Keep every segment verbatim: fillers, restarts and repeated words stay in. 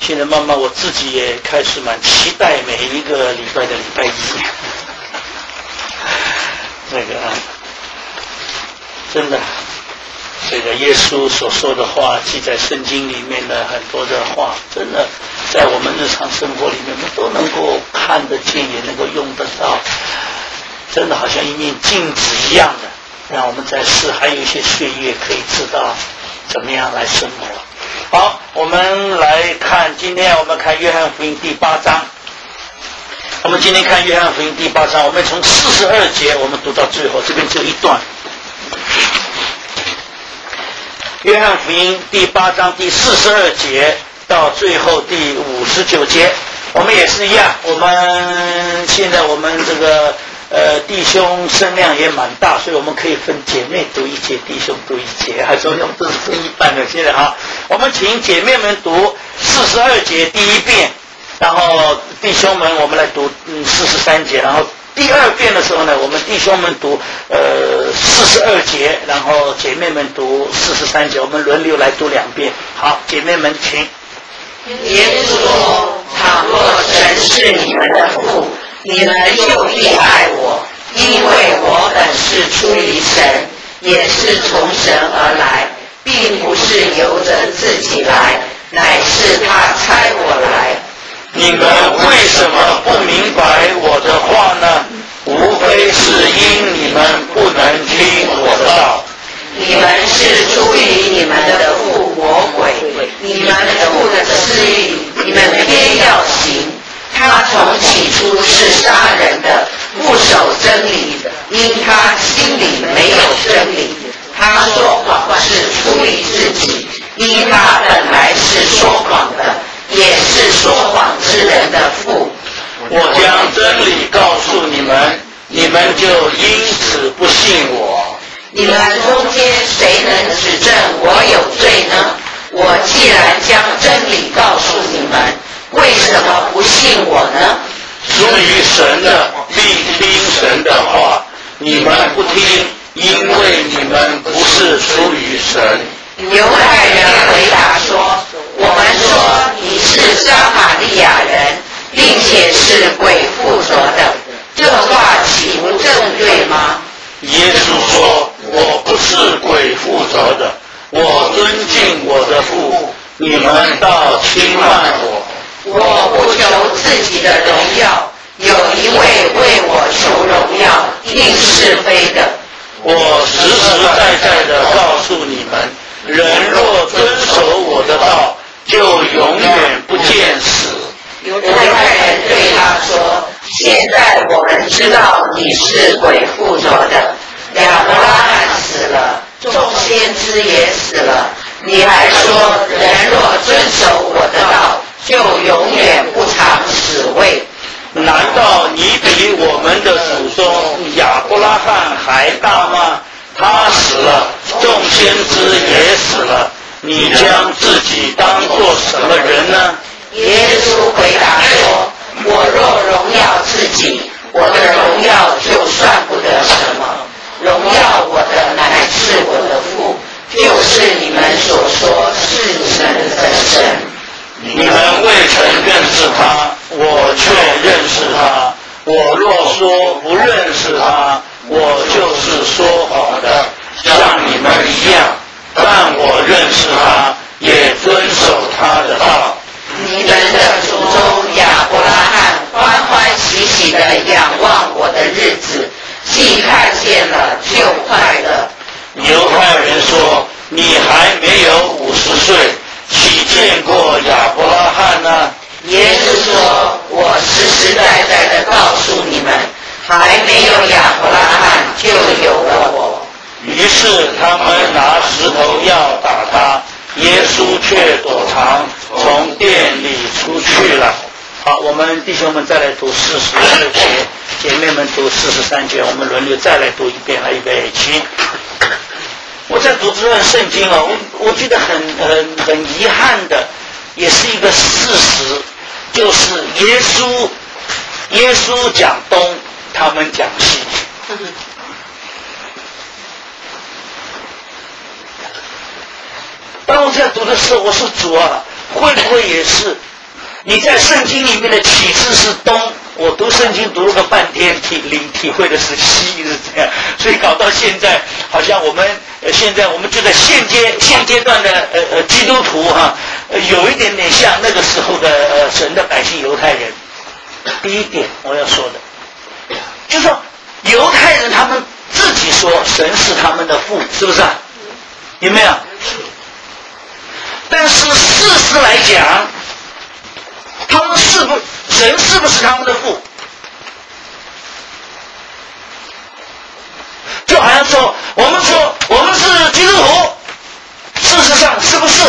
现在慢慢我自己也开始蛮期待每一个礼拜的礼拜一。那个真的，这个耶稣所说的话记在圣经里面的很多的话，真的在我们日常生活里面，我们都能够看得见，也能够用得到。真的好像一面镜子一样的，让我们在世还有一些岁月可以知道怎么样来生活。好，我们来看，今天我们看约翰福音第八章。我们今天看约翰福音第八章，我们从四十二节我们读到最后，这边只有一段。约翰福音第八章第四十二节到最后第五十九节，我们也是一样。我们现在我们这个呃弟兄声量也蛮大，所以我们可以分姐妹读一节，弟兄读一节，还是我们都是分一半的。现在好，我们请姐妹们读四十二节第一遍。然后弟兄们我们来读嗯四十三节，然后第二遍的时候呢，我们弟兄们读呃四十二节，然后姐妹们读四十三节，我们轮流来读两遍。好，姐妹们请。 耶稣说：倘若神是你们的父，你们就必爱我，因为我本是出于神，也是从神而来，并不是由着自己来，乃是他差我来。 你们为什么不明白我的话呢？无非是因你们不能听我的道。 你们是出于你们的父魔鬼，你们父的私欲，你们偏要行。他从起初是杀人的，不守真理的，因他心里没有真理。他说谎是出于自己，因他本来是说谎的，也是说谎之人的父。 我将真理告诉你们，你们就因此不信我。 你们中间谁能指证我有罪呢？我既然将真理告诉你们，为什么不信我呢？ 属于神的必听神的话，你们不听，因为你们不是出于神。 犹太人回答说：我们说你是撒玛利亚人，并且是鬼附着的，这话岂不正对吗？ 耶稣说：我不是鬼附着的，我尊敬我的父，你们倒轻慢我。 我不求自己的荣耀，有一位为我求荣耀，定是非的。 我实实在在的告诉你们，人若遵守我的道，就永远不见死。 犹太人对他说：现在我们知道你是鬼附着的，亚伯拉罕死了，众先知也死了，你还说人若遵守我的道，就永远不尝死味。 难道你比我们的祖宗亚伯拉罕还大吗？他死了，众先知也死了，你将自己当作什么人呢？ 耶稣回答说：我若荣耀自己，我的荣耀就算不得什么，荣耀我的乃是我的父，就是你们所说是你们的神。 你们未曾认识他，我却认识他。我若说不认识他，我就是说谎的，像你们一样。但我认识他，也遵守他的道。 你们的祖宗亚伯拉罕欢欢喜喜地仰望我的日子，既看见了就快乐。 犹太人说：你还没有五十岁，岂见过亚伯拉罕呢？ 耶稣说：我实实在在地告诉你们，还没有亚伯拉罕就有了我。 于是他们拿石头要打他，耶稣却躲藏，从店里出去了。好，我们弟兄们再来读四十二节，姐妹们读四十三节，我们轮流再来读一遍。来，预备起。我在读这段圣经啊，我我觉得很很很遗憾的，也是一个事实，就是耶稣耶稣讲东，他们讲西。当我在读的时候，我说主啊，会不会也是你在圣经里面的起初是东，我读圣经读了个半天，体领体会的是西，是这样。所以搞到现在，好像我们、呃、现在我们觉得现阶现阶段的呃呃基督徒哈、啊呃，有一点点像那个时候的呃神的百姓犹太人。第一点我要说的，就是说犹太人他们自己说神是他们的父，是不是啊？有没有？但是事实来讲，他们是不神是不是他们的父？就好像说我们说我们是基督徒，事实上是不是？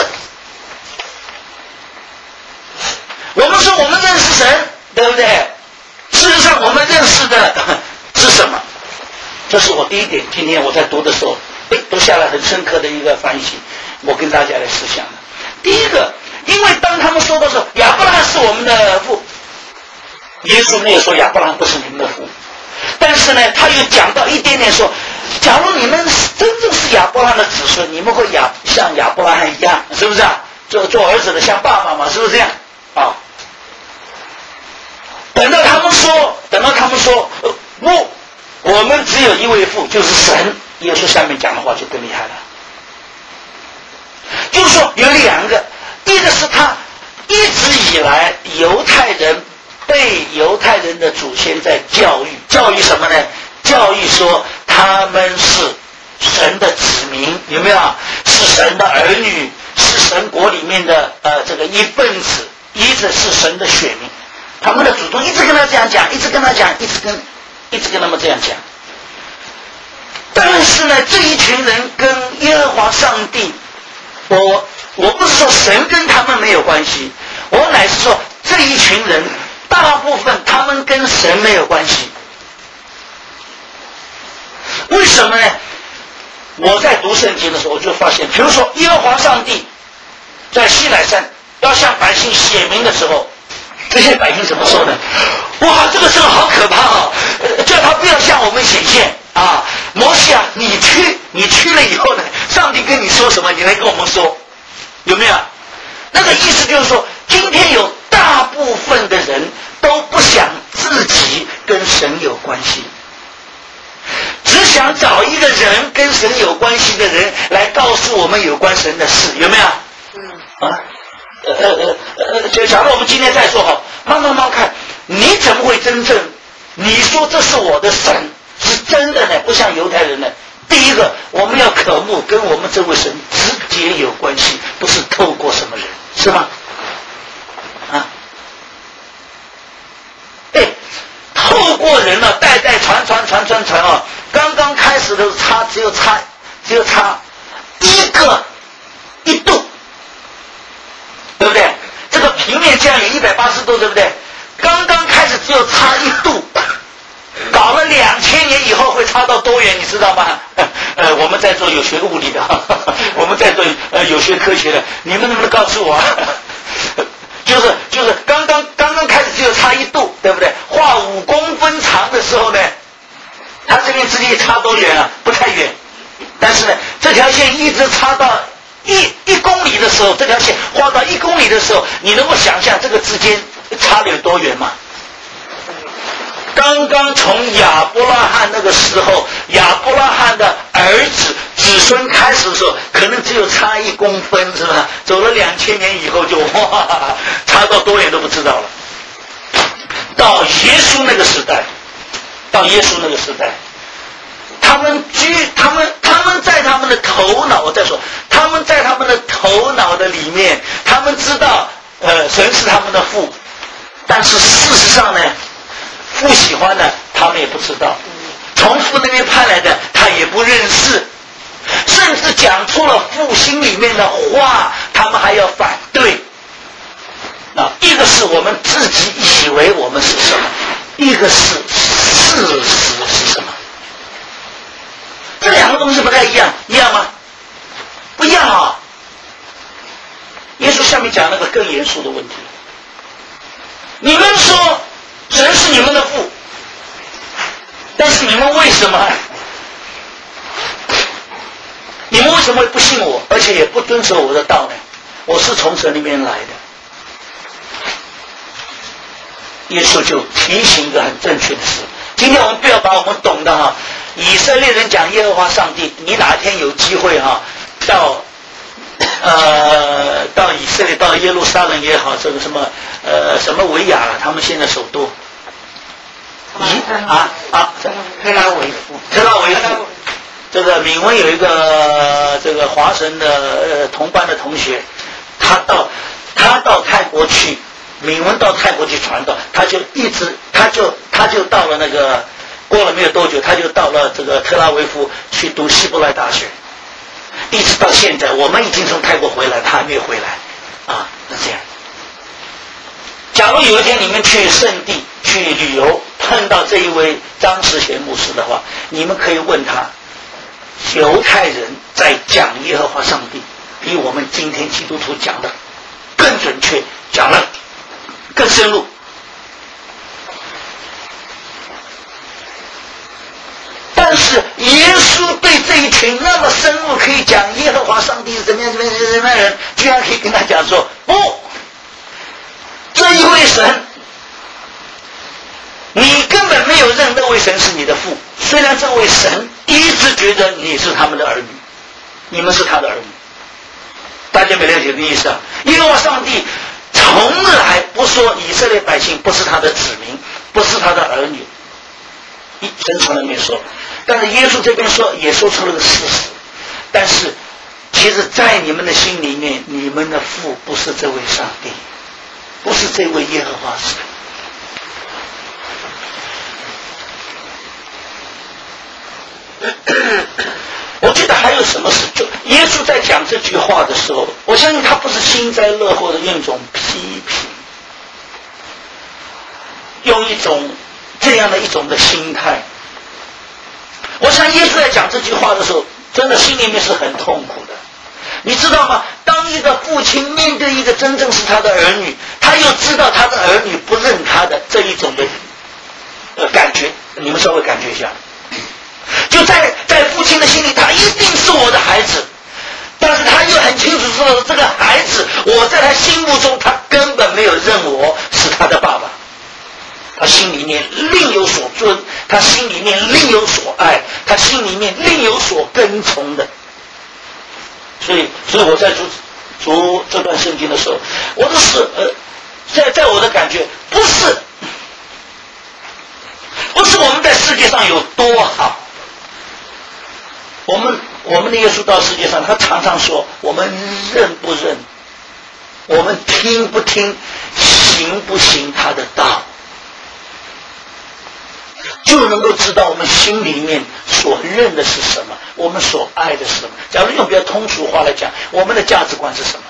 我们说我们认识神，对不对？事实上我们认识的是什么？这是我第一点，今天我在读的时候哎，读下来很深刻的一个反省，我跟大家来思想的。第一个，因为当他们说的时候，亚伯拉罕是我们的父，耶稣没有说亚伯拉罕不是你们的父，但是呢，他又讲到一点点说，假如你们真正是亚伯拉罕的子孙，你们会亚像亚伯拉罕一样，是不是啊？做做儿子的像爸爸嘛，是不是这样啊？等到他们说，等到他们说，呃、不，我们只有一位父，就是神。耶稣下面讲的话就更厉害了，就是说有两个，一个是他一直以来犹太人被犹太人的祖先在教育，教育什么呢？教育说他们是神的子民，有没有？是神的儿女，是神国里面的呃这个一份子，一直是神的选民。他们的祖宗一直跟他这样讲，一直跟他讲，一直跟一直跟他们这样讲。但是呢，这一群人跟耶和华上帝，我我不是说神跟他们没有关系，我乃是说这一群人大部分他们跟神没有关系。为什么呢？我在读圣经的时候我就发现，比如说耶和华上帝在西乃山要向百姓显明的时候，这些百姓怎么说呢？哇，这个时候好可怕啊、呃！叫他不要向我们显现啊！摩西啊，你去，你去了以后呢，上帝跟你说什么，你来跟我们说，有没有？那个意思就是说，今天有大部分的人都不想自己跟神有关系，只想找一个人跟神有关系的人来告诉我们有关神的事，有没有？嗯啊。呃呃呃，就假如我们今天再说好，慢慢慢看，你怎么会真正？你说这是我的神，是真的呢？不像犹太人呢。第一个，我们要渴慕跟我们这位神直接有关系，不是透过什么人，是吗？啊，哎，透过人了、啊，代代传传传传传啊！刚刚开始的时候差只有差只有差一个一度。对不对？这个平面这样有一百八十度，对不对？刚刚开始只有差一度，搞了两千年以后会差到多远，你知道吗？呃，我们在做有学物理的，我们在做呃有学科学的，你们能不能告诉我？就是就是刚刚刚刚开始只有差一度，对不对？画五公分长的时候呢，它这边之间差多远啊？不太远，但是呢，这条线一直差到。一一公里的时候，这条线画到一公里的时候，你能够想象这个之间差了有多远吗？刚刚从亚伯拉罕那个时候，亚伯拉罕的儿子子孙开始的时候，可能只有差一公分，是吧？走了两千年以后就哇，差到多远都不知道了。到耶稣那个时代，到耶稣那个时代。他们居，他们他们在他们的头脑，我再说，他们在他们的头脑的里面，他们知道，呃，神是他们的父，但是事实上呢，父喜欢的他们也不知道，从父那边派来的他也不认识，甚至讲出了父心里面的话，他们还要反对。啊，一个是我们自己以为我们是什么，一个是事实是什么。这两个东西不太一样，一样吗？不一样啊！耶稣下面讲那个更严肃的问题。你们说神是你们的父，但是你们为什么？你们为什么会不信我，而且也不遵守我的道呢？我是从神那边来的。 耶稣就提醒一个很正确的事。今天我们不要把我们懂的哈，以色列人讲耶和华上帝，你哪天有机会哈，到呃到以色列，到耶路撒冷也好，这个什么呃什么维亚了，他们现在首都，咦啊啊， 特拉维夫， 特拉维夫。这个闽文有一个这个华神的呃同班的同学，他到他到泰国去，闽文到泰国去传道，他就一直他就他就到了那个过了没有多久，他就到了这个特拉维夫去读希伯来大学，一直到现在，我们已经从泰国回来，他还没有回来啊，是这样。假如有一天你们去圣地去旅游，碰到这一位张世贤牧师的话，你们可以问他。犹太人在讲耶和华上帝，比我们今天基督徒讲的更准确，讲了更深入。但是耶稣对这一群那么深入可以讲耶和华上帝是怎么样怎么样怎么样的人，居然可以跟他讲说不，这一位神你根本没有认那位神是你的父，虽然这位神一直觉得你是他们的儿女，你们是他的儿女，大家没了解这个意思啊？耶和华上帝从来不说以色列百姓不是他的子民，不是他的儿女，神从来没说。但是耶稣这边说也说出了个事实，但是其实在你们的心里面，你们的父不是这位上帝，不是这位耶和华神。我觉得还有什么事，就耶稣在讲这句话的时候，我相信他不是幸灾乐祸的用一种批评，用一种这样的一种的心态。我想耶稣在讲这句话的时候，真的心里面是很痛苦的。你知道吗？当一个父亲面对一个真正是他的儿女，他又知道他的儿女不认他的这一种的呃感觉，你们稍微感觉一下。就在在父亲的心里，他一定是我的孩子，但是他又很清楚知道这个孩子，我在他心目中，他根本没有认我是他的爸爸，他心里面另有所尊，他心里面另有所爱，他心里面另有所跟从的。所以，所以我在读读这段圣经的时候，我都是呃，在在我的感觉，不是，不是我们在世界上有多好。我们我们的耶稣到世界上，他常常说我们认不认，我们听不听，行不行他的道，就能够知道我们心里面所认的是什么，我们所爱的是什么。假如用比较通俗话来讲，我们的价值观是什么？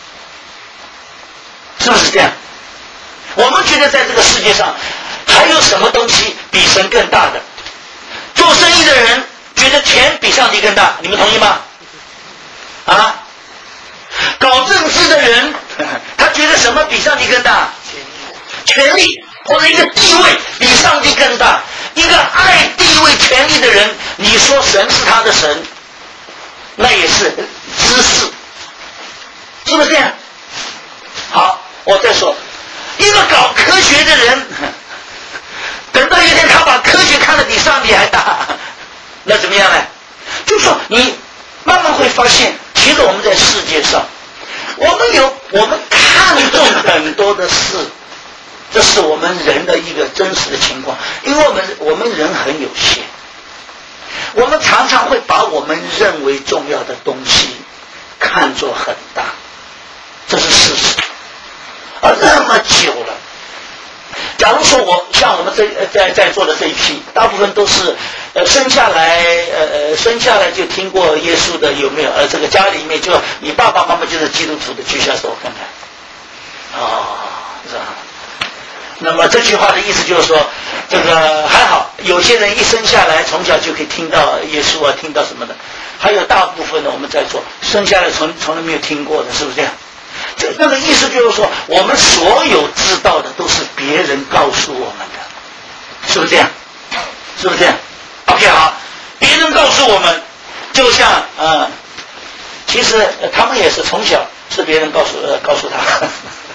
是不是这样？我们觉得在这个世界上还有什么东西比神更大的？做生意的人觉得钱比上帝更大，你们同意吗？啊？搞政治的人，他觉得什么比上帝更大？权力或者一个地位比上帝更大。一个爱地位权力的人，你说神是他的神，那也是知识，是不是这样？好，我再说，一个搞科学的人，等到一天他把科学看得比上帝还大，那怎么样呢？就是说你慢慢会发现，其实我们在世界上，我们有我们看重很多的事，这是我们人的一个真实的情况。因为我们我们人很有限，我们常常会把我们认为重要的东西看作很大，这是事实。而那么久了，假如说我像我们这在在座的这一批，大部分都是呃生下来呃呃生下来就听过耶稣的，有没有？呃，这个家里面就你爸爸妈妈就是基督徒的，举下手看看。哦，是吧？那么这句话的意思就是说，这个还好，有些人一生下来从小就可以听到耶稣啊，听到什么的，还有大部分的我们在座生下来从从来没有听过的，是不是这样？这那个意思就是说，我们所有知道的都是别人告诉我们的，是不是这样？是不是这样 ？OK， 好，别人告诉我们，就像呃，其实、呃、他们也是从小是别人告诉呃告诉他。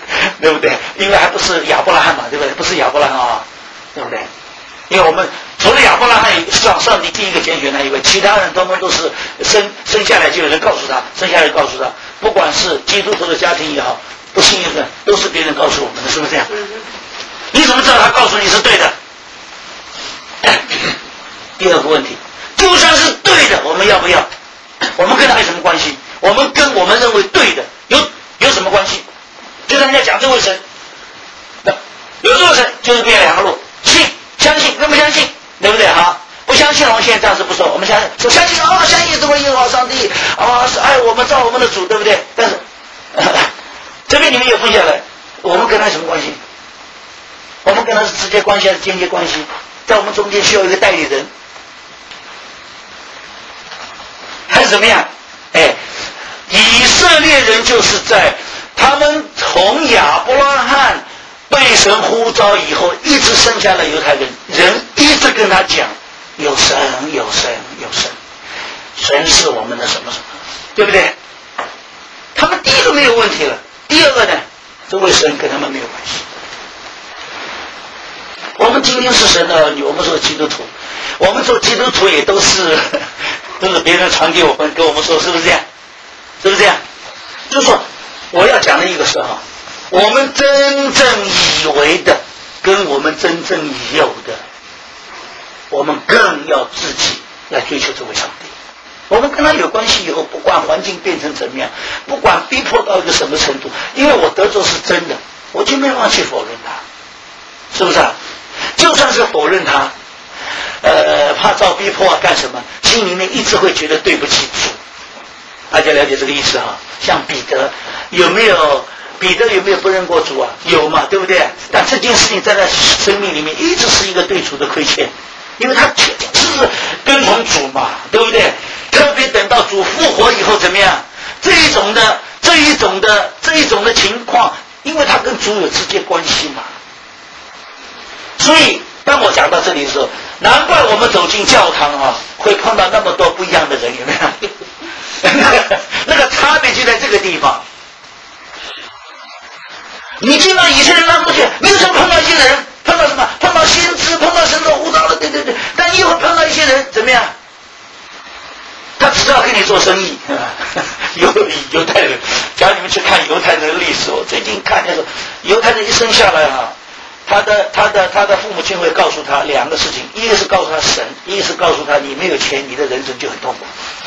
对不对？因为还不是亚伯拉罕嘛，对不对？不是亚伯拉罕啊，对不对？因为我们除了亚伯拉罕上上帝第一个拣选他以外，其他人通通都是生生下来就有人告诉他，生下来告诉他，不管是基督徒的家庭也好，不信的都是别人告诉我们的，是不是这样？你怎么知道他告诉你是对的？第二个问题，就算是对的，我们要不要？我们跟他有什么关系？我们跟我们认为对的有有什么关系？就像人家讲这位神，有这位神就是变两个路，信相信跟不相信，对不对哈？不相信我们现在暂时不说，我们相信说相信啊、哦，相信这位耶和华上帝啊、哦、是爱我们造我们的主，对不对？但是呵呵这边你们也分下来，我们跟他什么关系？我们跟他是直接关系还是间接关系？在我们中间需要一个代理人，还是怎么样？哎，以色列人就是在他们从亚伯拉罕被神呼召以后，一直生下来犹太人，人一直跟他讲有神有神有神，神是我们的什么什么，对不对？他们第一个没有问题了，第二个呢，这位神跟他们没有关系。我们今天是神的儿女，我们说基督徒，我们做基督徒也都是都是别人传给我们，跟我们说，是不是这样？是不是这样？就是说，我要讲的一个是哈，我们真正以为的，跟我们真正有的，我们更要自己来追求这位上帝。我们跟他有关系以后，不管环境变成怎么样，不管逼迫到一个什么程度，因为我得着是真的，我就没办法去否认他，是不是啊？就算是否认他，呃，怕遭逼迫啊，干什么？心里面一直会觉得对不起主。大家了解这个意思哈？像彼得，有没有彼得有没有不认过主啊？有嘛，对不对？但这件事情在他生命里面一直是一个对主的亏欠，因为他确实是跟从主嘛，对不对？特别等到主复活以后怎么样？这一种的这一种的这一种的情况，因为他跟主有直接关系嘛。所以当我讲到这里的时候，难怪我们走进教堂啊，会碰到那么多不一样的人，有没有？那个差别就在这个地方。你进到以前人那过去，没有什么碰到一些人，碰到什么？碰到先知，碰到神的呼召了，对对对。但你会碰到一些人怎么样？他只知道跟你做生意。犹犹太人，假如你们去看犹太人的历史，我最近看的时候，犹太人一生下来啊，他的他的他的父母亲会告诉他两个事情，一个是告诉他神，一个是告诉他你没有钱，你的人生就很痛苦。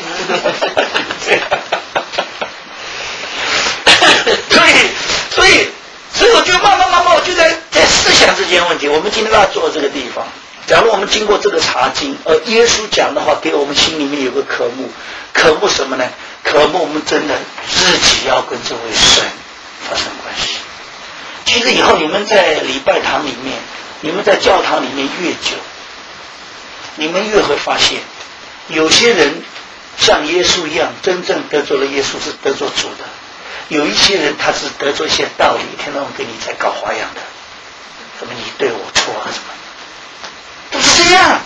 所以所以所以我就慢慢慢慢我就在在思想这件问题。我们今天要做这个地方，假如我们经过这个查经，而耶稣讲的话给我们心里面有个渴慕，渴慕什么呢？渴慕我们真的自己要跟这位神发生关系。其实以后你们在礼拜堂里面，你们在教堂里面越久，你们越会发现，有些人像耶稣一样，真正得着了耶稣是得着主的；有一些人他是得着一些道理，天天跟你在搞花样的，什么你对我错啊，什么都是这样，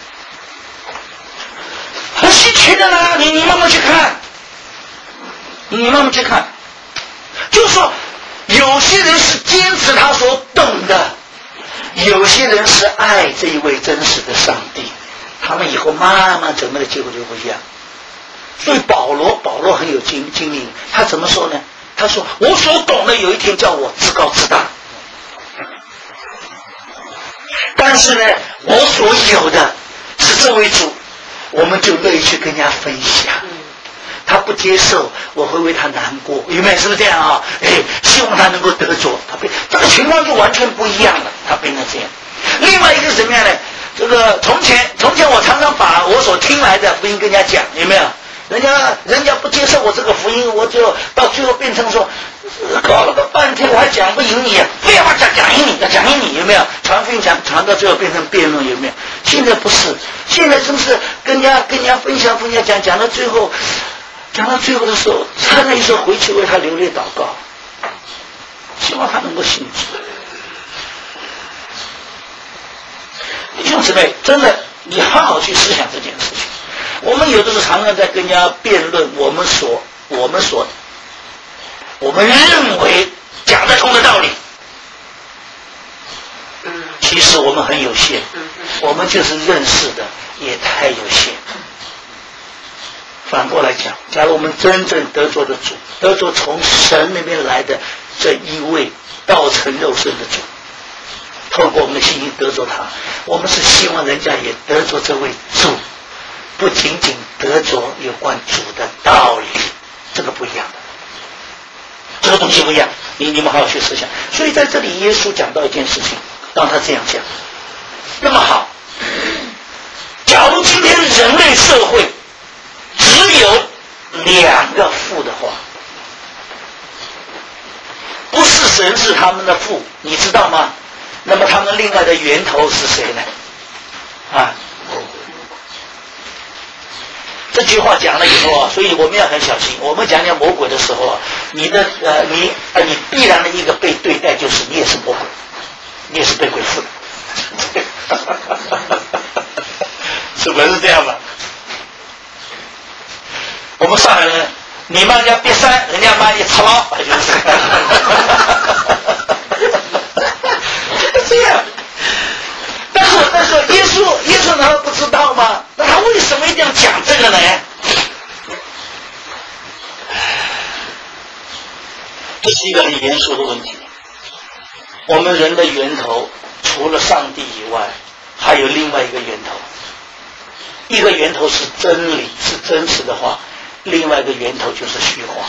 很稀奇的啦。你你慢慢去看，你慢慢去看，就是说。有些人是坚持他所懂的，有些人是爱这一位真实的上帝，他们以后慢慢整个的结果就不一样。所以保罗保罗很有经经历，他怎么说呢？他说我所懂的有一天叫我自高自大，但是呢我所有的是这位主，我们就乐意去跟人家分享。他不接受，我会为他难过，有没有？是不是这样啊？哎，希望他能够得着，他变这个情况就完全不一样了，他变成这样。另外一个什么样呢？这个从前从前我常常把我所听来的福音跟人家讲，有没有？人家人家不接受我这个福音，我就到最后变成说，搞了个半天我还讲不赢你，非要讲讲赢你，讲赢你，有没有？传福音讲传到最后变成辩论，有没有？现在不是，现在真是跟人家跟人家分享分享讲讲到最后。讲到最后的时候，差那一时候回去为他流泪祷告，希望他能够信主。弟兄姊妹，真的，你好好去思想这件事情。我们有的时候常常在跟人家辩论，我们所我们所我们认为讲得通的道理。其实我们很有限，我们就是认识的也太有限。反过来讲，假如我们真正得着的主，得着从神那边来的这一位道成肉身的主，透过我们的信心得着他，我们是希望人家也得着这位主，不仅仅得着有关主的道理，这个不一样的，这个东西不一样，你你们好好去思想。所以在这里耶稣讲到一件事情，让他这样讲，那么好，假如今天人类社会只有两个父的话，不是神是他们的父，你知道吗？那么他们另外的源头是谁呢？啊，这句话讲了以后啊，所以我们要很小心。我们讲讲魔鬼的时候啊，你的呃你呃你必然的一个被对待就是你也是魔鬼，你也是被鬼附的，是不是这样吧？我们上海人，你骂人家瘪三，人家骂你操劳，就是这样。但是但是耶稣耶稣难道不知道吗？那他为什么一定要讲这个呢？这是一个很严肃的问题。我们人的源头除了上帝以外，还有另外一个源头。一个源头是真理，是真实的话，另外一个源头就是虚谎。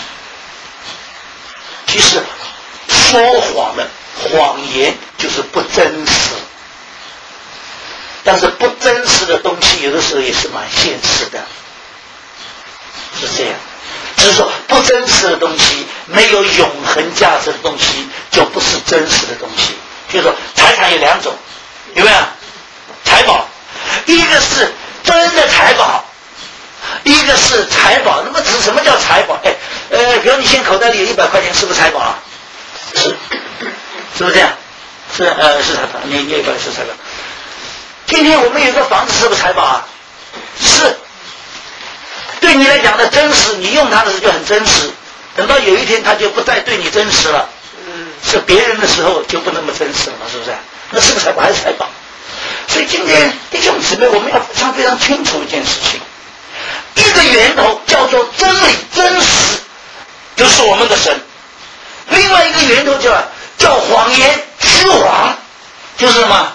其实说谎的谎言就是不真实，但是不真实的东西有的时候也是蛮现实的，是这样。只是说不真实的东西，没有永恒价值的东西，就不是真实的东西。就是说财产有两种，有没有？财宝，一个是真的财宝，一个是财宝。那么指什么叫财宝？哎，呃，比如你现在口袋里有一百块钱，是不是财宝啊？是，是不是这样？是，呃，是财宝。你你也管是财宝。今天我们有个房子，是不是财宝啊？是。对你来讲的真实，你用它的时候就很真实。等到有一天它就不再对你真实了，是别人的时候就不那么真实了嘛，是不是？那是不是财宝还是财宝？所以今天弟兄姊妹，我们要非常非常清楚一件事情：一个源头叫做真理、真实，就是我们的神；另外一个源头叫叫谎言、虚谎，就是什么？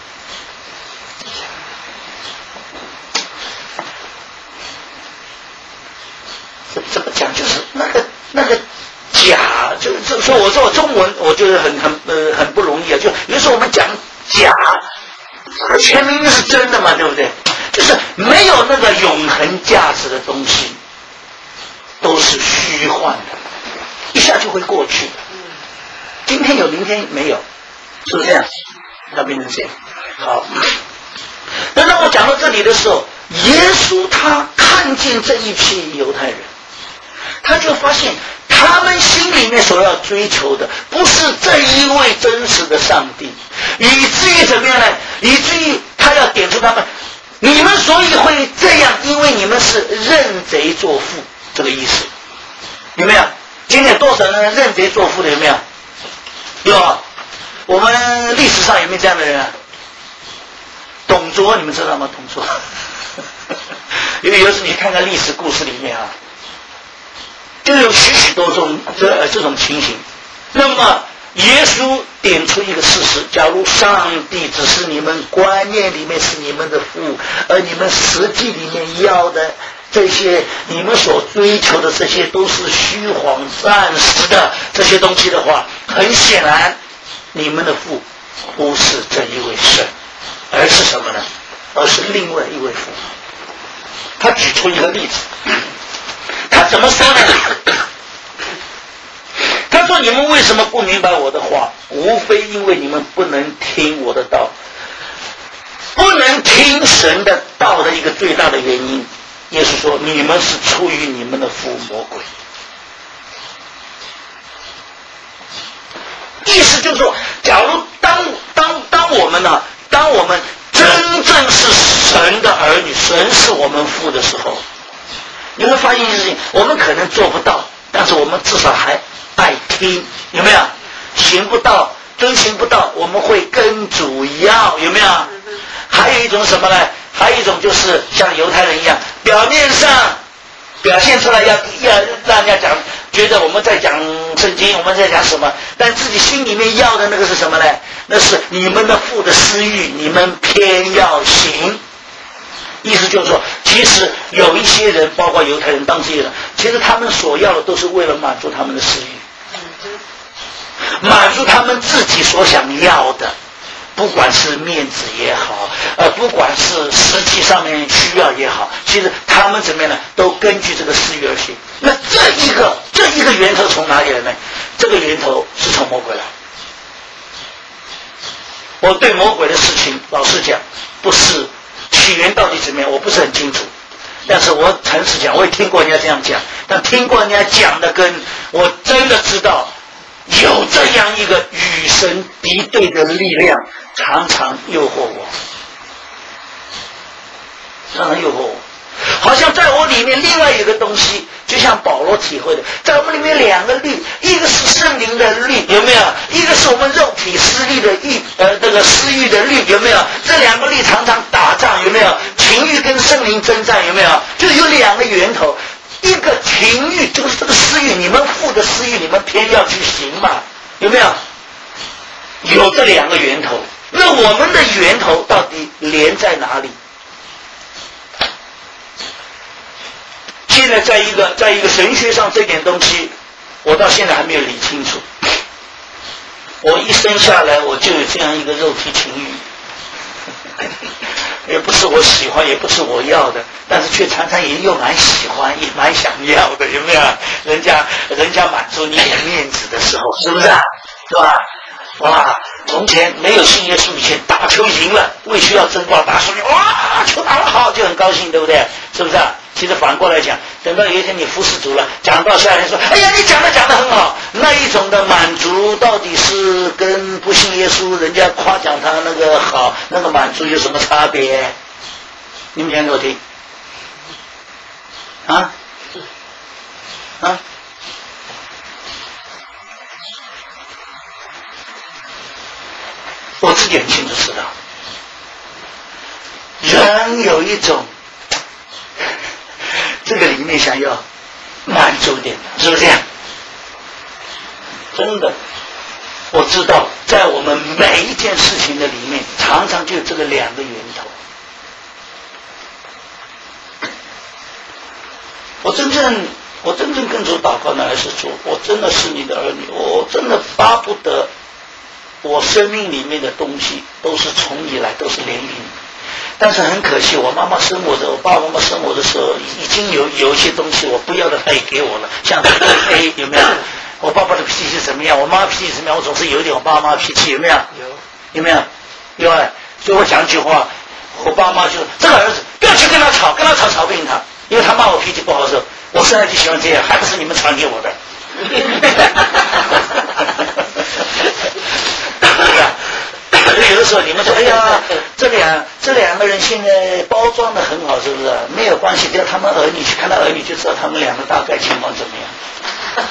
怎么讲？就是那个那个假，就就说我说中文，我觉得很很呃很不容易啊。就有时候我们讲假，前明明是真的嘛，对不对？就是没有那个永恒价值的东西，都是虚幻的，一下就会过去的。今天有，明天没有，是不是这样？要变成这样。好，那当我讲到这里的时候，耶稣他看见这一批犹太人。他就发现他们心里面所要追求的不是这一位真实的上帝，以至于怎么样呢？以至于他要点出他们，你们所以会这样，因为你们是认贼作父，这个意思有没有？今天有多少人认贼作父的？有没有？有。我们历史上有没有这样的人啊？董卓你们知道吗？董卓因为有时你看看历史故事里面啊，就有许许多种这这种情形。那么耶稣点出一个事实：假如上帝只是你们观念里面是你们的父，而你们实际里面要的这些，你们所追求的这些都是虚谎暂时的这些东西的话，很显然你们的父不是这一位神，而是什么呢？而是另外一位父。他举出一个例子，他怎么说呢？他说：你们为什么不明白我的话？无非因为你们不能听我的道，不能听神的道的一个最大的原因，耶稣说：你们是出于你们的父魔鬼。意思就是说，假如当当当我们呢、啊，当我们真正是神的儿女，神是我们父的时候，你会发现一件事情，我们可能做不到，但是我们至少还爱听，有没有？ 行不到，遵行不到，我们会跟主要，有没有？还有一种什么呢？还有一种就是像犹太人一样，表面上表现出来要要让人家讲，觉得我们在讲圣经，我们在讲什么，但自己心里面要的那个是什么呢？那是你们的父的私欲，你们偏要行。意思就是说，其实有一些人，包括犹太人当这些人，其实他们所要的都是为了满足他们的私欲，满足他们自己所想要的，不管是面子也好，呃，不管是实际上面需要也好，其实他们怎么样呢？都根据这个私欲而行。那这一个这一个源头从哪里来呢？这个源头是从魔鬼来。我对魔鬼的事情，老实讲，不是起源到底怎么样，我不是很清楚。但是我诚实讲，我也听过人家这样讲，但听过人家讲的，跟我真的知道有这样一个与神敌对的力量，常常诱惑我，常常诱惑我。好像在我里面另外有个东西，就像保罗体会的，在我们里面两个律，一个是圣灵的律，有没有？一个是我们肉体私欲的欲，呃，这个私欲的律，有没有？这两个律常常打仗，有没有？情欲跟圣灵征战，有没有？就有两个源头，一个情欲就是这个私欲，你们父的私欲，你们偏要去行嘛，有没有？有这两个源头，那我们的源头到底连在哪里？现在在一个在一个神学上这点东西，我到现在还没有理清楚。我一生下来我就有这样一个肉体情欲，也不是我喜欢，也不是我要的，但是却常常也又蛮喜欢，也蛮想要的，有没有？人家人家满足你点面子的时候，是不是啊？是吧？哇！从前没有信耶稣以前，打球赢了，为需要争冠打出去，哇，球打得好，就很高兴，对不对？是不是啊？其实反过来讲，等到有一天你服侍主了，讲到下人说，哎呀，你讲的讲得很好，那一种的满足到底是跟不信耶稣人家夸奖他那个好，那个满足有什么差别？你们讲给我听。啊？啊？我自己很清楚知道，人有一种这个里面想要满足点，是不是这样？真的，我知道在我们每一件事情的里面，常常就有这个两个源头。我真正我真正跟主祷告呢，还是主，我真的是你的儿女，我真的巴不得我生命里面的东西都是从你来，都是连于你。但是很可惜，我妈妈生我的，我爸爸妈妈生我的时候，已经有有一些东西我不要的，他也给我了，像黑有没有？我爸爸的脾气怎么样？我妈妈脾气怎么样？我总是有一点我爸妈脾气，有没有？有，有没有？有啊。所以我讲一句话，我爸妈就这个儿子不要去跟他吵，跟他吵吵不赢他，因为他骂我脾气不好的时候，我现在就喜欢这样，还不是你们传给我的。有的时候你们说，哎呀，这两这两个人现在包装的很好，是不是？没有关系，只要他们儿女去看到儿女，就知道他们两个大概情况怎么样，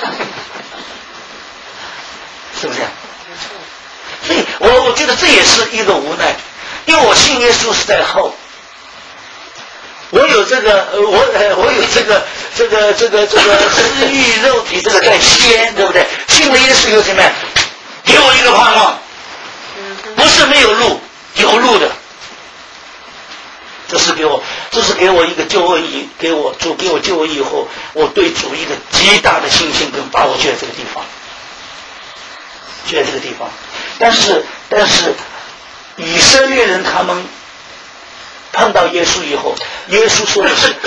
是不是？所以我我觉得这也是一个无奈，因为我信耶稣是在后，我有这个，我我有这个这个这个这个私欲肉体这个在先，对不对？信了耶稣有什么？给我一个盼望。不是没有路，有路的。这是给我，这是给我一个救恩以，给我主给我救恩以后，我对主一个极大的信心跟把握，就在这个地方，就在这个地方。但是，但是以色列人他们碰到耶稣以后，耶稣说的是，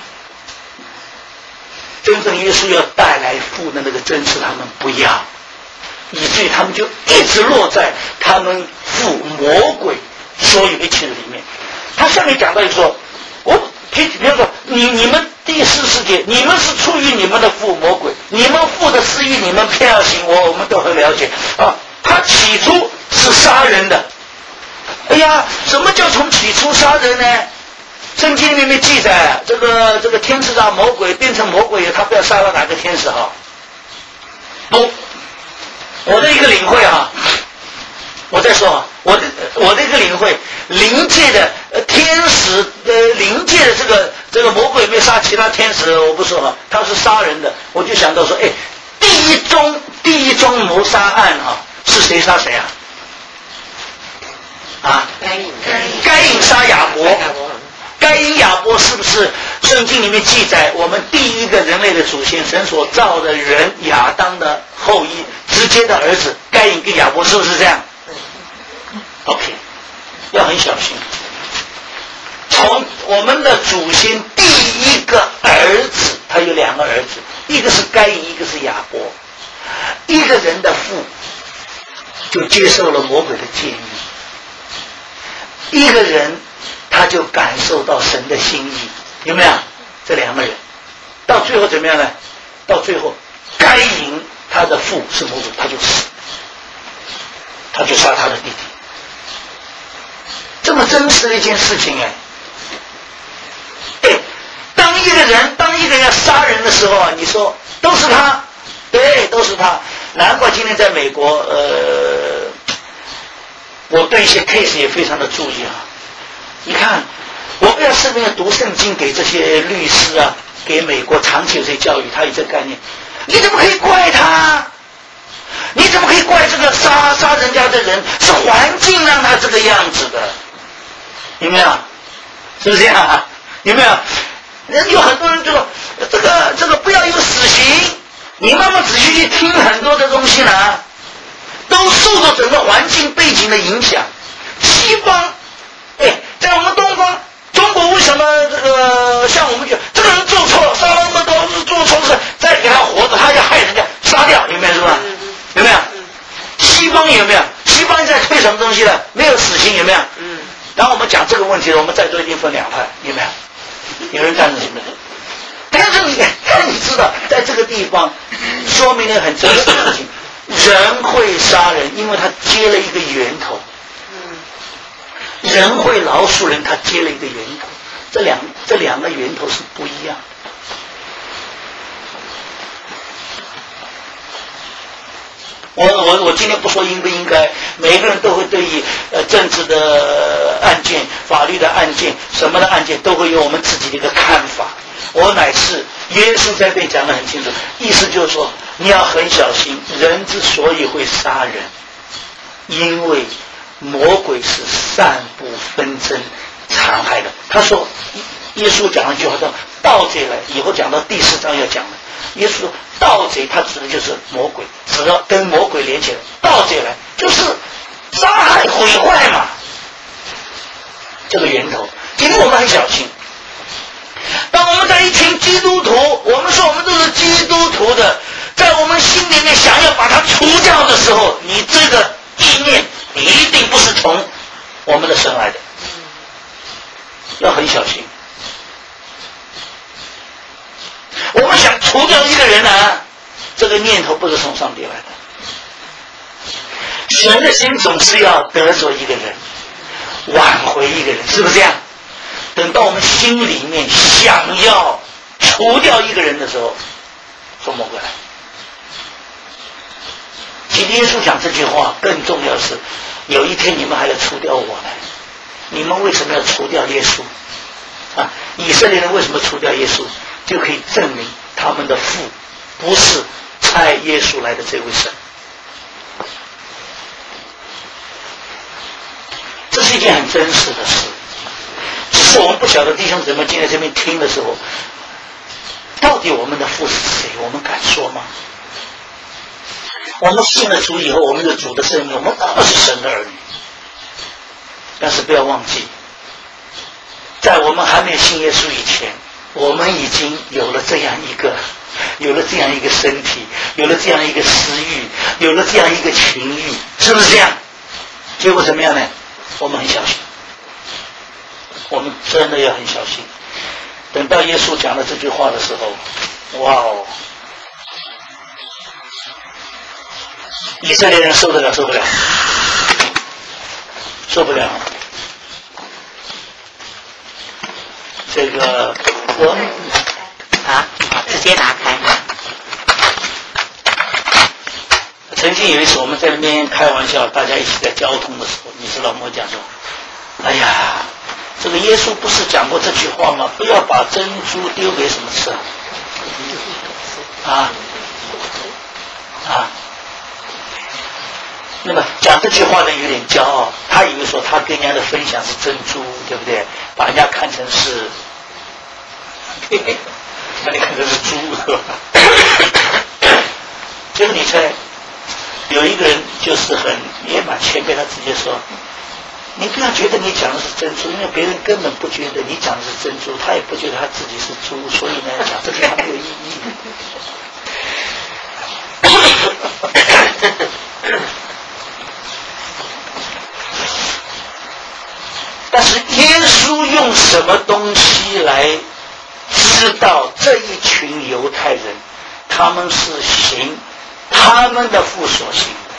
真正耶稣要带来父的那个真实，他们不要。以至于他们就一直落在他们父魔鬼所有一切的里面。他下面讲到说，我比比如说你你们第四世界，你们是出于你们的父魔鬼，你们父的私欲，你们偏要行，我我们都很了解啊。他起初是杀人的，哎呀，什么叫从起初杀人呢？圣经里面记载，这个这个天使让魔鬼变成魔鬼，他不要杀了哪个天使哈？不。 我的一个领会啊，我再说啊，我的我的一个领会，灵界的呃天使呃灵界的这个这个魔鬼没杀其他天使，我不说了，他是杀人的，我就想到说，哎，第一宗第一宗谋杀案啊，是谁杀谁啊？啊， 该隐该隐杀亚伯。该隐亚伯是不是圣经里面记载我们第一个人类的祖先，神所造的人亚当的后裔直接的儿子该隐跟亚伯，是不是这样 ？OK， 要很小心。从我们的祖先第一个儿子，他有两个儿子，一个是该隐，一个是亚伯。一个人的父就接受了魔鬼的建议，一个人他就感受到神的心意，有没有？这两个人到最后怎么样呢？到最后该隐他的父是魔鬼，他就死，他就杀他的弟弟。这么真实的一件事情哎，对，当一个人当一个人要杀人的时候啊，你说都是他，对，都是他。难怪今天在美国，呃，我对一些 case 也非常的注意啊。你看，我不要是不是读圣经给这些律师啊，给美国长期有这些教育，他有这个概念，你怎么可以怪他？你怎么可以怪这个杀杀人家的人？是环境让他这个样子的，有没有？是不是这样啊？有没有？有很多人就说这个这个不要有死刑，你慢慢仔细去听很多的东西呢，都受到整个环境背景的影响。西方，哎，在我们东方，中国为什么这个像我们讲这个人做错，杀了那么多是做错事，再给他活着，他要害人家，杀掉，有没有？是吧？有没有？西方有没有？西方在推什么东西呢？没有死刑，有没有？嗯。然后我们讲这个问题，我们在座一定分两派，有没有？有人赞成什么？但是你，但你知道，在这个地方，说明了很真实的事情：人会杀人，因为他接了一个源头。人会饶恕人，他接了一个源头。这两这两个源头是不一样的。我我我今天不说应不应该，每个人都会对于呃政治的案件、法律的案件、什么的案件，都会有我们自己的一个看法。我乃是耶稣在这边讲得很清楚，意思就是说你要很小心，人之所以会杀人，因为魔鬼是散布纷争、残害的。他说，耶稣讲了一句话，说盗贼来，以后讲到第四章要讲的。耶稣说盗贼，他指的就是魔鬼，只要跟魔鬼连起来，盗贼来就是杀害、毁坏嘛，这个源头。今天我们很小心，当我们在一群基督徒，我们说我们都是基督徒的，在我们心里面想要把它除掉的时候，你这个意念你一定不是从我们的神来的，要很小心。我们想除掉一个人啊，这个念头不是从上帝来的。神的心总是要得着一个人，挽回一个人，是不是这样？等到我们心里面想要除掉一个人的时候，说魔鬼来。其实耶稣讲这句话更重要的是，有一天你们还要除掉我呢。你们为什么要除掉耶稣啊？以色列人为什么除掉耶稣？就可以证明他们的父不是差耶稣来的这位神。这是一件很真实的事，只是我们不晓得弟兄姊妹今天这边听的时候，到底我们的父是谁？我们敢说吗？我们信了主以后，我们有主的生命，我们当然是神的儿女。但是不要忘记，在我们还没有信耶稣以前，我们已经有了这样一个有了这样一个身体，有了这样一个私欲，有了这样一个情欲，是不是这样？结果怎么样呢？我们很小心，我们真的要很小心。等到耶稣讲了这句话的时候，哇哦，以色列人受得了受不了？受不了。这个我啊，直接打开。 陈曾经有一次我们在那边开玩笑，大家一起在交通的时候，你知道我讲说，哎呀，这个耶稣不是讲过这句话吗？不要把珍珠丢给什么吃啊？啊？那么讲这句话的有点骄傲，他以为说他跟人家的分享是珍珠，对不对？把人家看成是，把你看成是猪，是吧？结果你猜，有一个人就是很也蛮谦卑，他直接说：“你不要觉得你讲的是珍珠，因为别人根本不觉得你讲的是珍珠，他也不觉得他自己是猪，所以呢，讲这句话没有意义。”但是耶稣用什么东西来知道这一群犹太人他们是行他们的父所行的？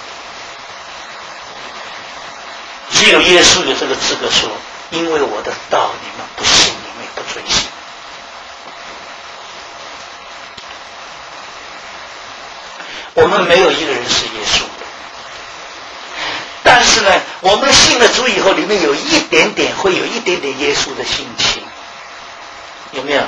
只有耶稣有这个资格说，因为我的道你们不信，你们也不遵行。我们没有一个人是耶稣的，但是呢，我们信了主以后，里面有一点点会有一点点耶稣的心情，有没有？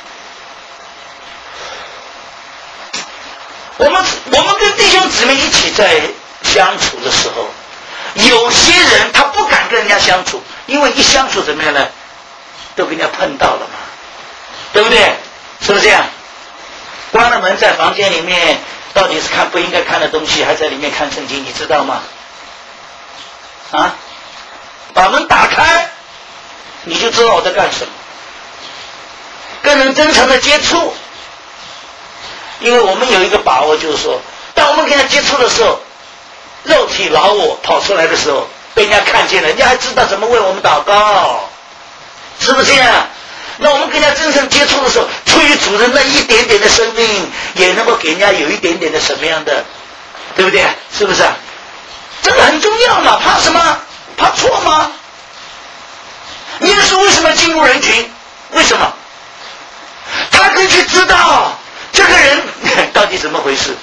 我们我们跟弟兄姊妹一起在相处的时候，有些人他不敢跟人家相处，因为一相处怎么样呢？都跟人家碰到了嘛，对不对？是不是这样？关了门在房间里面，到底是看不应该看的东西，还在里面看圣经，你知道吗？啊，把门打开，你就知道我在干什么。跟人真诚的接触，因为我们有一个把握，就是说，当我们跟他接触的时候，肉体老我跑出来的时候，被人家看见了，人家还知道怎么为我们祷告，是不是这样？那我们跟人家真正接触的时候，出于主人那一点点的生命，也能够给人家有一点点的什么样的，对不对？是不是？这个很重要嘛，怕什么？怕错吗？耶稣为什么进入人群？为什么？他可以去知道这个人到底怎么回事。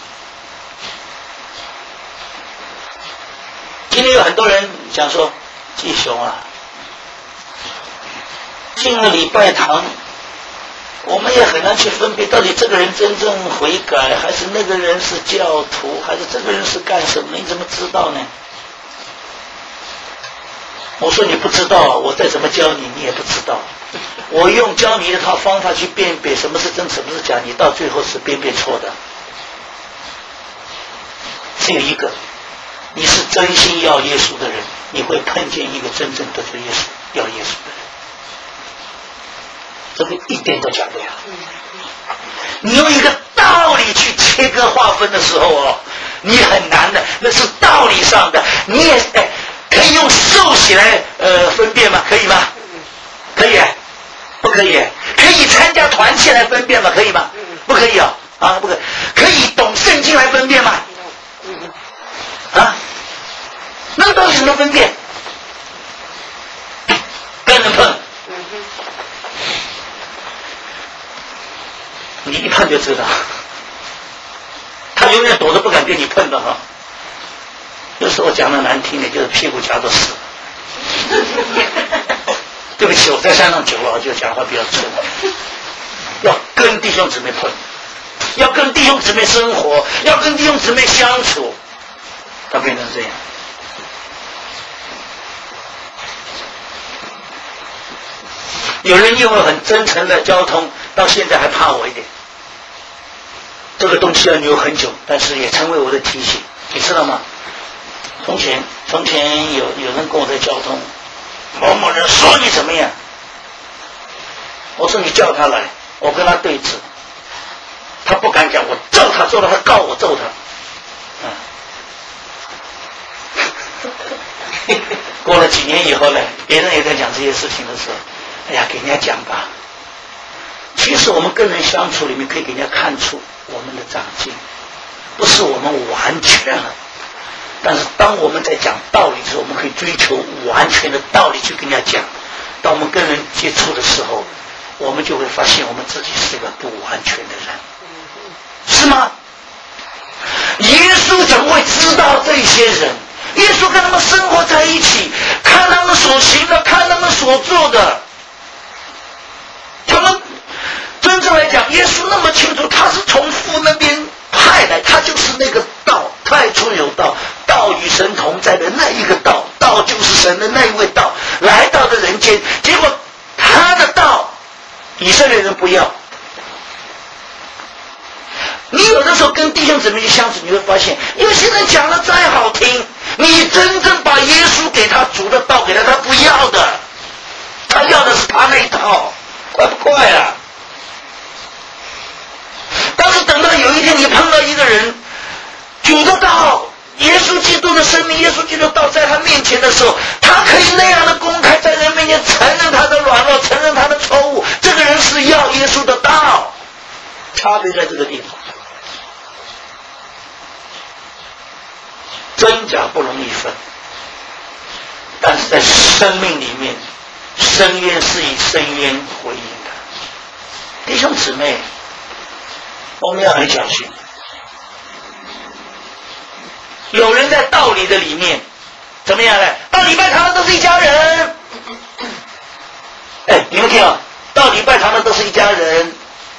今天有很多人讲说，季雄啊，进了礼拜堂，我们也很难去分辨到底这个人真正悔改，还是那个人是教徒，还是这个人是干什么？你怎么知道呢？我说你不知道，我再怎么教你，你也不知道。我用教你一套方法去辨别什么是真，什么是假，你到最后是辨别错的。只有一个，你是真心要耶稣的人，你会碰见一个真正得罪耶稣、要耶稣的人。这个一点都假不了。你用一个道理去切割划分的时候哦，你很难的，那是道理上的。你也哎，可以用受洗来呃分辨吗？可以吗？可以？不可以？可以参加团契来分辨吗？可以吗？不可以啊！啊，不可以。可以懂圣经来分辨吗？啊？那到底怎么分辨？跟人碰。你一碰就知道，他永远躲都不敢跟你碰的哈。有时候讲的难听点，就是屁股夹着死。对不起，我在山上久了，就讲话比较粗。要跟弟兄姊妹碰，要跟弟兄姊妹生活，要跟弟兄姊妹相处，他变成这样。有人因为很真诚的交通，到现在还怕我一点。这个东西要留很久，但是也成为我的提醒，你知道吗？从前，从前有有人跟我在交通，某某人说你怎么样？我说你叫他来，我跟他对峙，他不敢讲，我揍他，揍他，他告我揍他。嗯、过了几年以后呢，别人也在讲这些事情的时候，哎呀，给人家讲吧。其实我们跟人相处里面可以给人家看出我们的长进，不是我们完全了，但是当我们在讲道理的时候，我们可以追求完全的道理去跟人家讲。当我们跟人接触的时候，我们就会发现我们自己是一个不完全的人，是吗？ 耶稣怎么会知道这些人？耶稣跟他们生活在一起，看他们所行的，看他们所做的。他们真正来讲，耶稣那么清楚，他是从父那边派来，他就是那个道，太初有道，道与神同在的那一个道，道就是神的那一位道，来到的人间。结果他的道，以色列人不要。你有的时候跟弟兄姊妹去相处，你会发现，有些人讲的再好听，你真正把耶稣给他主的道给他，他不要的，他要的是他那一套，快不快啊？但是等到有一天你碰到一个人，主的道，耶稣基督的生命，耶稣基督的道在他面前的时候，他可以那样的公开在人面前承认他的软弱，承认他的错误，这个人是要耶稣的道，差别在这个地方。真假不容易分，但是在生命里面，深渊是以深渊回应的。弟兄姊妹，我们要很小心。有人在道理的里面怎么样呢？到礼拜堂的都是一家人。哎，你们听啊，到礼拜堂的都是一家人。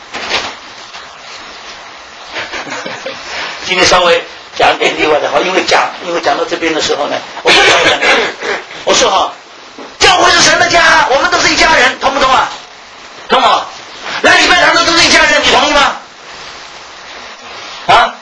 今天稍微讲一点例外的话，因为讲，因为讲到这边的时候呢，我就讲，我说哈，教会是神的家，我们都是一家人，同不同啊？同吗？来礼拜堂的都是一家人，你同意吗？啊？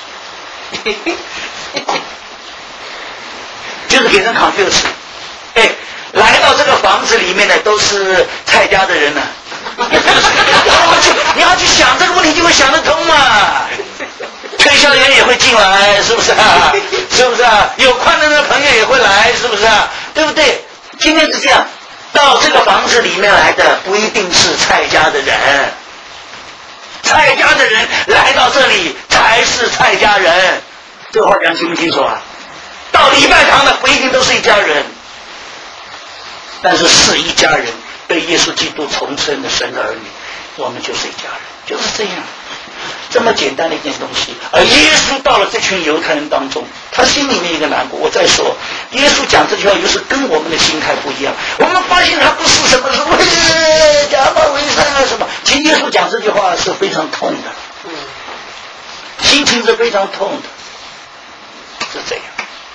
就是给人 confuse， 哎，来到这个房子里面的都是蔡家的人呢、啊，你要去，你要去想这个问题，就会想得通嘛。推销员也会进来，是不是啊？是不是啊？有困难的朋友也会来，是不是啊？对不对？今天是这样，到这个房子里面来的不一定是蔡家的人，蔡家的人来到这里才是蔡家人。这个话讲清不清楚啊？到礼拜堂的不一定都是一家人，但是是一家人，被耶稣基督重生的神的儿女，我们就是一家人，就是这样。这么简单的一件东西，而耶稣到了这群犹太人当中，他心里面一个难过。我再说，耶稣讲这句话又是跟我们的心态不一样。我们发现他不是什么什么假冒为善啊什么，其实耶稣讲这句话是非常痛的，心情是非常痛的，是这样。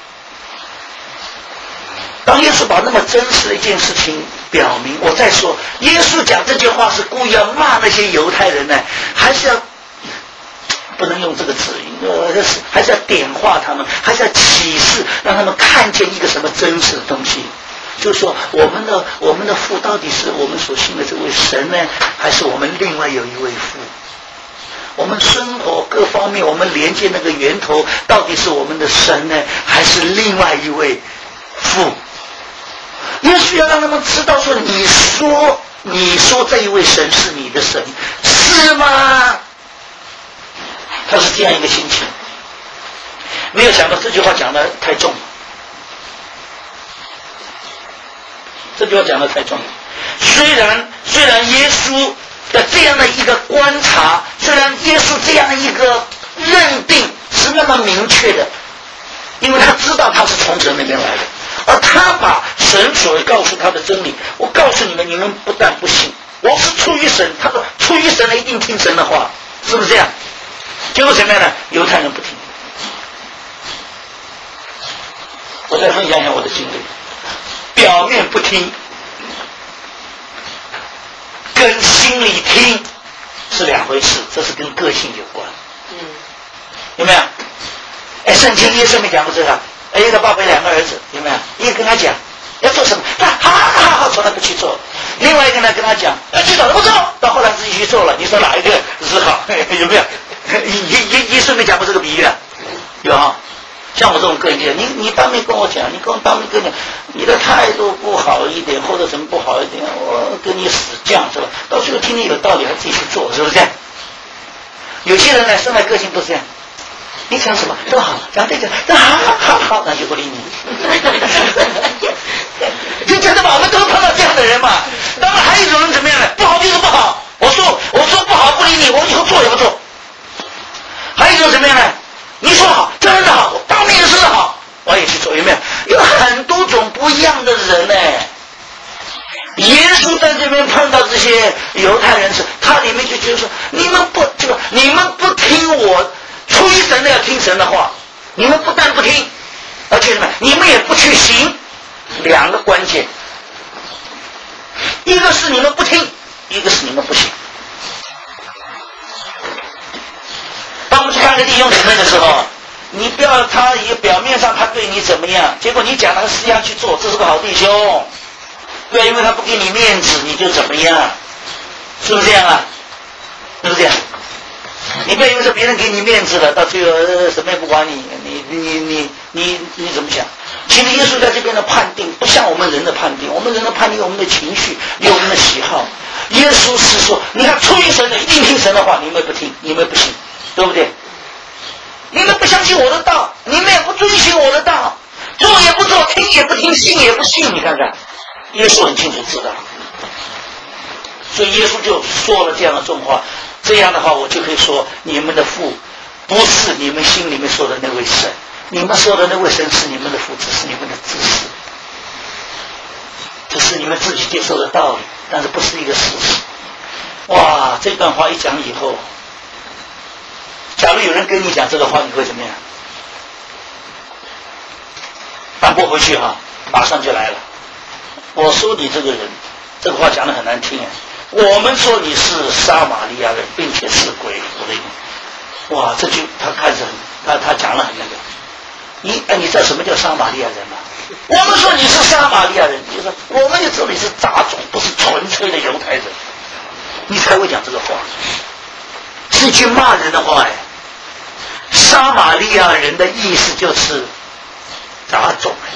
当耶稣把那么真实的一件事情表明，我再说，耶稣讲这句话是故意要骂那些犹太人呢，还是要不能用这个词，呃，还是要点化他们，还是要启示，让他们看见一个什么真实的东西？就是说，我们的我们的父到底是我们所信的这位神呢，还是我们另外有一位父？我们生活各方面，我们连接那个源头，到底是我们的神呢，还是另外一位父？耶稣要让他们知道说，你说你说这一位神是你的神，是吗？他是这样一个心情，没有想到这句话讲的太重了，这句话讲的太重了。虽然虽然耶稣的这样的一个观察，虽然耶稣这样的一个认定是那么明确的，因为他知道他是从神那边来的，而他把神所告诉他的真理，我告诉你们，你们不但不信，我是出于神，他说出于神的一定听神的话，是不是这样？结果怎么样呢？犹太人不听。我再分享一下我的经历，表面不听跟心里听是两回事，这是跟个性有关。嗯，有没有？哎，圣经耶稣没讲过这个。哎，一个爸爸两个儿子，有没有？一个跟他讲要做什么，他好好好从来不去做；另外一个呢跟他讲要去做，不做，到后来自己去做了。你说哪一个是好？有没有？耶耶耶稣没讲过这个比喻啊？有啊。像我这种个性，你你当面跟我讲，你跟我当面跟我讲，你的态度不好一点，或者什么不好一点，我跟你死犟是吧？到最后听你有道理，还自己去做，是不是这样？有些人呢，生来个性不是这样。你讲什么都好，讲对讲，那好好好好，那就不理你。就真的嘛，我们都碰到这样的人嘛。当然还有一种人怎么样呢？不好就是不好，我说我说不好不理你，我以后做也不做。还有一种怎么样呢？你些犹太人是，他里面就觉得说，你们不这个，你们不听我出于神的要听神的话，你们不但不听，而且什么，你们也不去行。两个关键，一个是你们不听，一个是你们不行。当我们去看个弟兄姊妹的时候，你不要他也表面上他对你怎么样，结果你讲那个实际上去做，这是个好弟兄。对，因为他不给你面子，你就怎么样？是不是这样啊？是不是这样？你不要因为说别人给你面子了，到最后、呃、什么也不管你，你你你你你怎么想？其实耶稣在这边的判定不像我们人的判定，我们人的判定有我们的情绪，有我们的喜好。耶稣是说，你看出于神的一定听神的话，你们不听，你们不信，对不对？你们不相信我的道，你们也不遵循我的道，做也不做，听也不听，信也不信，你看看。耶稣很清楚知道，所以耶稣就说了这样的重话。这样的话，我就可以说，你们的父不是你们心里面说的那位神，你们说的那位神是你们的父，只是你们的知识，这是你们自己接受的道理，但是不是一个事实。哇，这段话一讲以后，假如有人跟你讲这个话，你会怎么样？反驳回去哈、啊，马上就来了。我说你这个人，这个话讲得很难听啊。我们说你是撒玛利亚人，并且是鬼服的人。哇，这就他开始很，他他讲了很那个。你哎，你知道什么叫撒玛利亚人吗？我们说你是撒玛利亚人，就是我们也知道你是杂种，不是纯粹的犹太人，你才会讲这个话，是一句骂人的话哎。撒玛利亚人的意思就是杂种哎。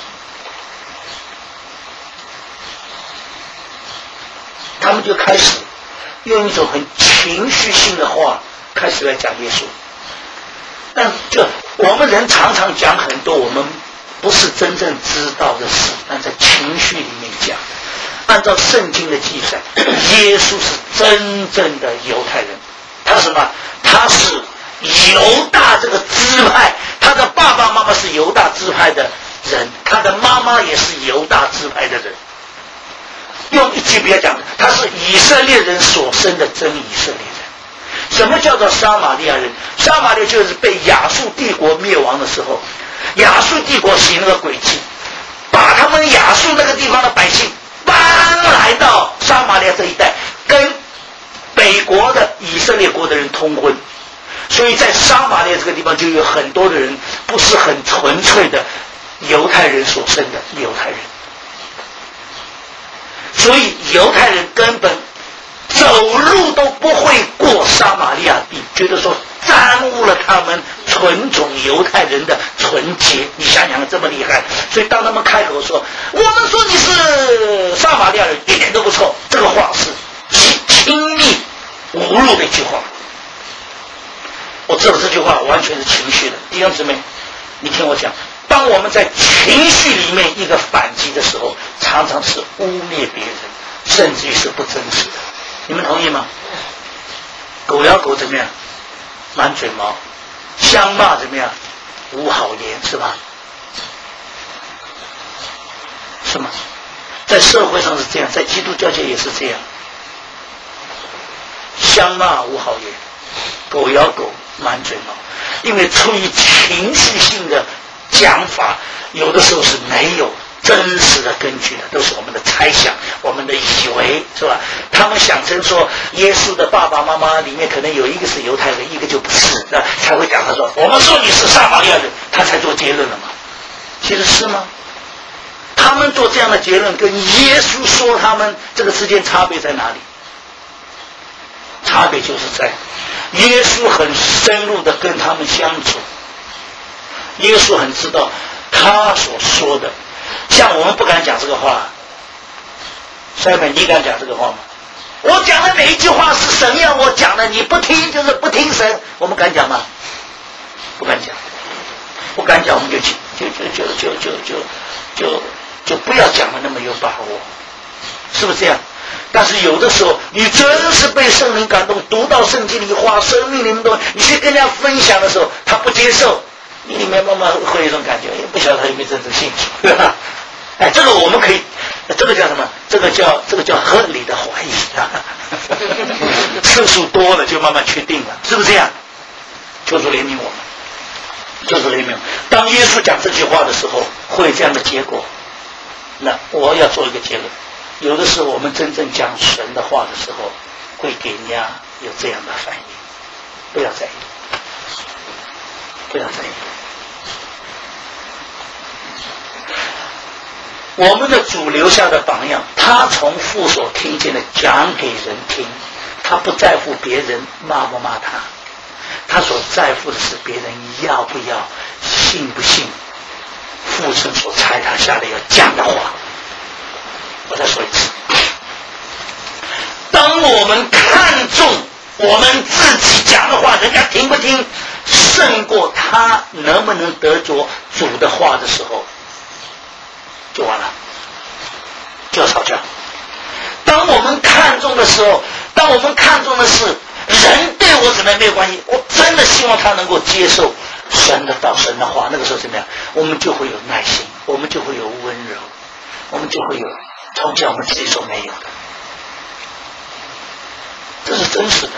他们就开始用一种很情绪性的话开始来讲耶稣，但就我们人常常讲很多我们不是真正知道的事，但在情绪里面讲。按照圣经的记载，耶稣是真正的犹太人，他是什么？他是犹大这个支派，他的爸爸妈妈是犹大支派的人，他的妈妈也是犹大支派的人。用一句比较讲，他是以色列人所生的真以色列人。什么叫做撒玛利亚人？撒玛利亚就是被亚述帝国灭亡的时候，亚述帝国行了个诡计，把他们亚述那个地方的百姓搬来到撒玛利亚这一带，跟北国的以色列国的人通婚，所以在撒玛利亚这个地方就有很多的人不是很纯粹的犹太人所生的犹太人。所以犹太人根本走路都不会过撒玛利亚地，觉得说耽误了他们纯种犹太人的纯洁。你想想这么厉害，所以当他们开口说我们说你是撒玛利亚人，一点都不错，这个话是轻易侮辱的一句话。我知道这句话完全是情绪的，弟兄姊妹，你听我讲，当我们在情绪里面一个反击的时候，常常是污蔑别人，甚至于是不真实的。你们同意吗？狗咬狗怎么样？满嘴毛。相骂怎么样？无好言，是吧？是吗？在社会上是这样，在基督教界也是这样。相骂无好言，狗咬狗，满嘴毛。因为出于情绪性的讲法，有的时候是没有真实的根据的，都是我们的猜想，我们的以为，是吧？他们想成说耶稣的爸爸妈妈里面可能有一个是犹太人，一个就不是，那才会讲他说我们说你是撒玛利亚人，他才做结论了嘛。其实是吗？他们做这样的结论跟耶稣说他们这个之间差别在哪里？差别就是在耶稣很深入的跟他们相处，耶稣很知道他所说的，像我们不敢讲这个话。塞本，你敢讲这个话吗？我讲的每一句话是神要我讲的，你不听就是不听神，我们敢讲吗？不敢讲，不敢讲，我们就就就就就就就就就不要讲的那么有把握，是不是这样？但是有的时候你真是被圣灵感动，读到圣经里话，生命里面东西，你去跟人家分享的时候，他不接受，你里面慢慢会有一种感觉，也不晓得他有没有真正兴趣，对吧？哎，这个我们可以，这个叫什么？这个叫这个叫合理的怀疑啊。 次数多了就慢慢确定了，是不是这样？求主怜悯我们，求主怜悯。当耶稣讲这句话的时候，会有这样的结果。那我要做一个结论，有的时候我们真正讲神的话的时候，会给人家有这样的反应，不要在意，不要在意。我们的主留下的榜样，他从父所听见的讲给人听，他不在乎别人骂不骂他，他所在乎的是别人要不要信不信父神所差他下来要讲的话。我再说一次，当我们看重我们自己讲的话人家听不听胜过他能不能得着主的话的时候，就完了，就要吵架。当我们看重的时候，当我们看重的是人对我怎么样没有关系，我真的希望他能够接受神的道神的话，那个时候怎么样，我们就会有耐心，我们就会有温柔，我们就会有从前我们自己所没有的，这是真实的。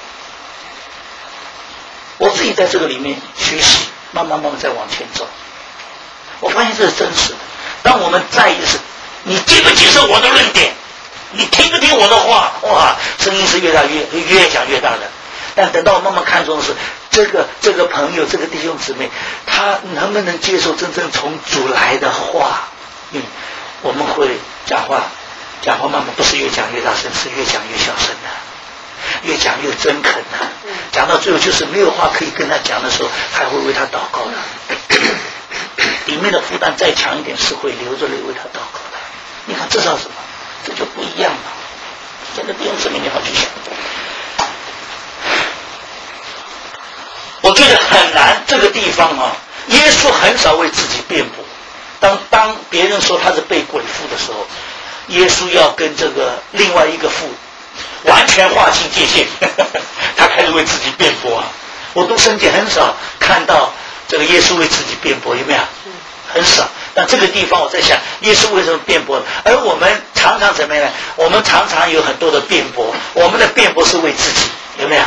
我自己在这个里面学习，慢慢慢慢再往前走，我发现这是真实的。当我们在意的是你接不接受我的论点，你听不听我的话，哇，声音是越大越越讲越大的。但等到我慢慢看重的是这个这个朋友这个弟兄姊妹，他能不能接受真正从主来的话，嗯，我们会讲话讲话慢慢不是越讲越大声，是越讲越小声的，越讲越真恳的，讲到最后就是没有话可以跟他讲的时候，还会为他祷告的。里面的负担再强一点，是会流着泪为他祷告的。你看这叫什么？这就不一样了。真的弟兄姊妹，你好去想。我觉得很难，这个地方啊，耶稣很少为自己辩驳。当当别人说他是被鬼附的时候，耶稣要跟这个另外一个父完全划清界限，呵呵他开始为自己辩驳啊。我读圣经很少看到这个耶稣为自己辩驳，有没有？很少。但这个地方我在想，耶稣为什么辩驳？而我们常常怎么样呢？我们常常有很多的辩驳，我们的辩驳是为自己，有没有？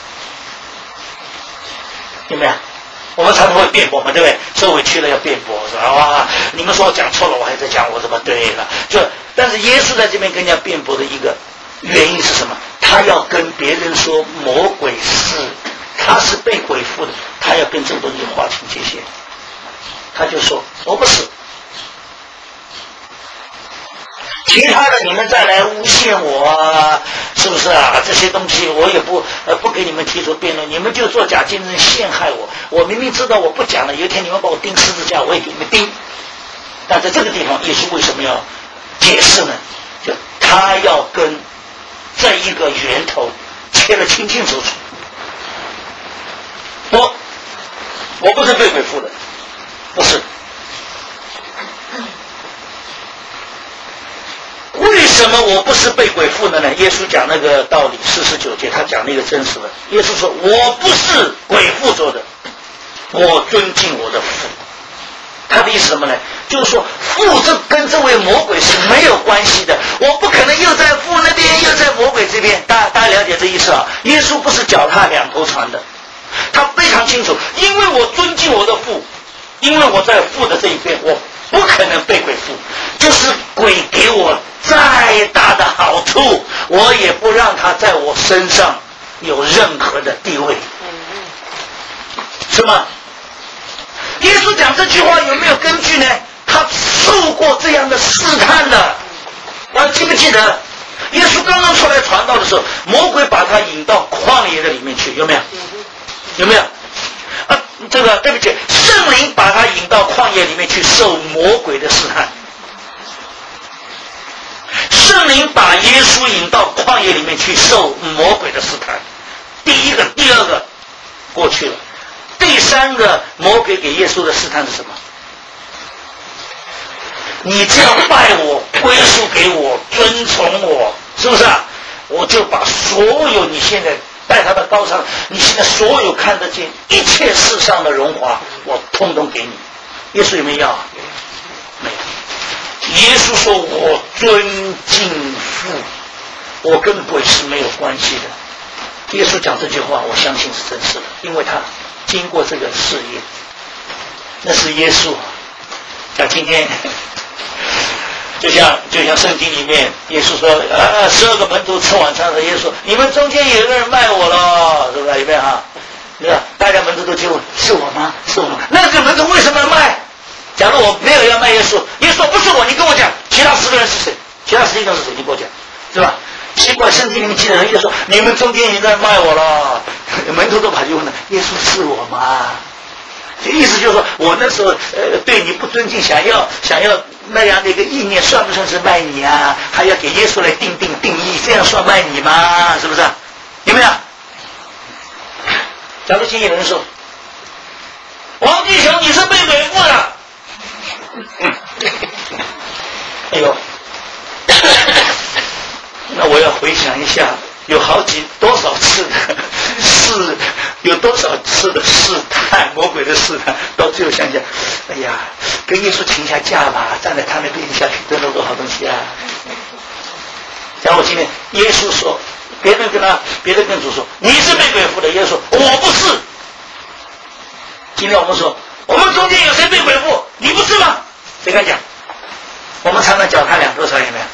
有没有？我们常常会辩驳嘛，对不对？受委屈了要辩驳，是吧？哇，你们说我讲错了，我还在讲我怎么对了。就但是耶稣在这边跟人家辩驳的一个原因是什么？他要跟别人说魔鬼是他是被鬼附的，他要跟这个东西划清界限。他就说我不是，其他的你们再来诬陷我啊，是不是啊？这些东西我也不呃不给你们提出辩论，你们就做假见证陷害我。我明明知道我不讲了，有一天你们把我钉十字架，我也给你们钉。但在这个地方，耶稣为什么要解释呢？就他要跟这一个源头切得清清楚楚。我我不是被鬼附的，不是。为什么我不是被鬼附的呢？耶稣讲那个道理，四十九节他讲那个真实的。耶稣说我不是鬼附着的，我尊敬我的父。他的意思是什么呢？就是说父这跟这位魔鬼是没有关系的，我不可能又在父那边又在魔鬼这边。大家大家了解这意思啊？耶稣不是脚踏两头船的，他非常清楚，因为我尊敬我的父，因为我在父的这一边，我不可能被鬼附，就是鬼给我再大的好处，我也不让他在我身上有任何的地位，是吗？耶稣讲这句话有没有根据呢？他受过这样的试探的，大家记不记得？耶稣刚刚出来传道的时候，魔鬼把他引到旷野的里面去，有没有？有没有？啊，这个对不起，圣灵把他引到旷野里面去受魔鬼的试探。圣灵把耶稣引到旷野里面去受魔鬼的试探。第一个，第二个过去了。第三个魔鬼给耶稣的试探是什么？你只要拜我，归属给我，遵从我，是不是啊？我就把所有你现在在他的高上，你现在所有看得见一切世上的荣华，我通通给你。耶稣有没有要？没有。耶稣说我尊敬父， 我跟鬼是没有关系的。耶稣讲这句话，我相信是真实的，因为他经过这个试验，那是耶稣。像今天，就像就像圣经里面，耶稣说啊，十二个门徒吃晚餐的，耶稣说你们中间有一个人卖我了，是不是？有没有哈？对吧？大家门徒都接问：是我吗？是我吗？那个门徒为什么要卖？假如我没有要卖耶稣，耶稣说不是我，你跟我讲，其他十个人是谁？其他十一个人是谁？你跟我讲，是吧？奇怪，圣经里面记得耶稣说你们中间有一个人卖我了，门徒都跑去问了，耶稣是我吗？意思就是说我那时候呃对你不尊敬，想要想要那样的一个意念，算不算是卖你啊？还要给耶稣来定定定义，这样算卖你吗？是不是？有没有？假如今天有人说王弟兄你是被鬼附的，嗯，哎呦，那我要回想一下，有好几多少次的试，有多少次的试探，魔鬼的试探，到最后想想，哎呀，跟耶稣请下假吧，站在他那边下去得了多好东西啊！假如我今天耶稣说，别人跟他，别人跟主说你是被鬼附的，耶稣说我不是。今天我们说我们中间有谁被鬼附？你不是吗？谁敢讲？我们常常脚踏两头船，有没有？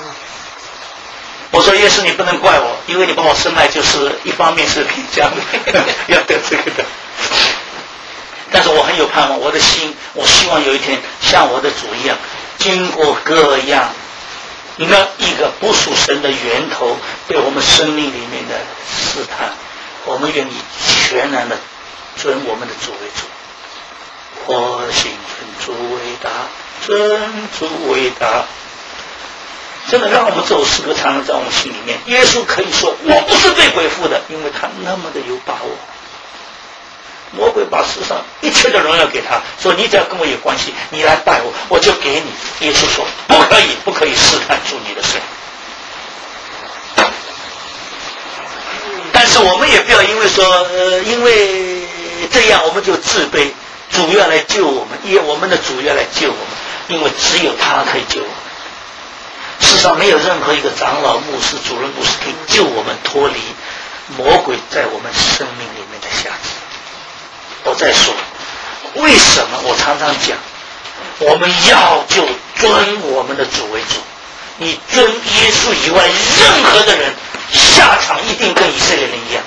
我说耶稣你不能怪我，因为你把我生来就是一方面是偏向的要得这个的，但是我很有盼望，我的心我希望有一天像我的主一样，经过各样那一个不属神的源头对我们生命里面的试探，我们愿意全然的尊我们的主为主，我心尊主为大，尊主为大。真的让我们这首诗歌常常在我们心里面。耶稣可以说我不是被鬼附的，因为他那么的有把握。魔鬼把世上一切的荣耀给他，说你只要跟我有关系，你来拜我，我就给你。耶稣说不可以，不可以试探主你的神。但是我们也不要因为说呃，因为这样我们就自卑，主要来救我们，因为我们的主要来救我们，因为只有他可以救我们。世上没有任何一个长老、牧师、主任牧师可以救我们脱离魔鬼在我们生命里面的辖制。我再说，为什么我常常讲，我们要就尊我们的主为主，你尊耶稣以外任何的人，下场一定跟以色列人一样。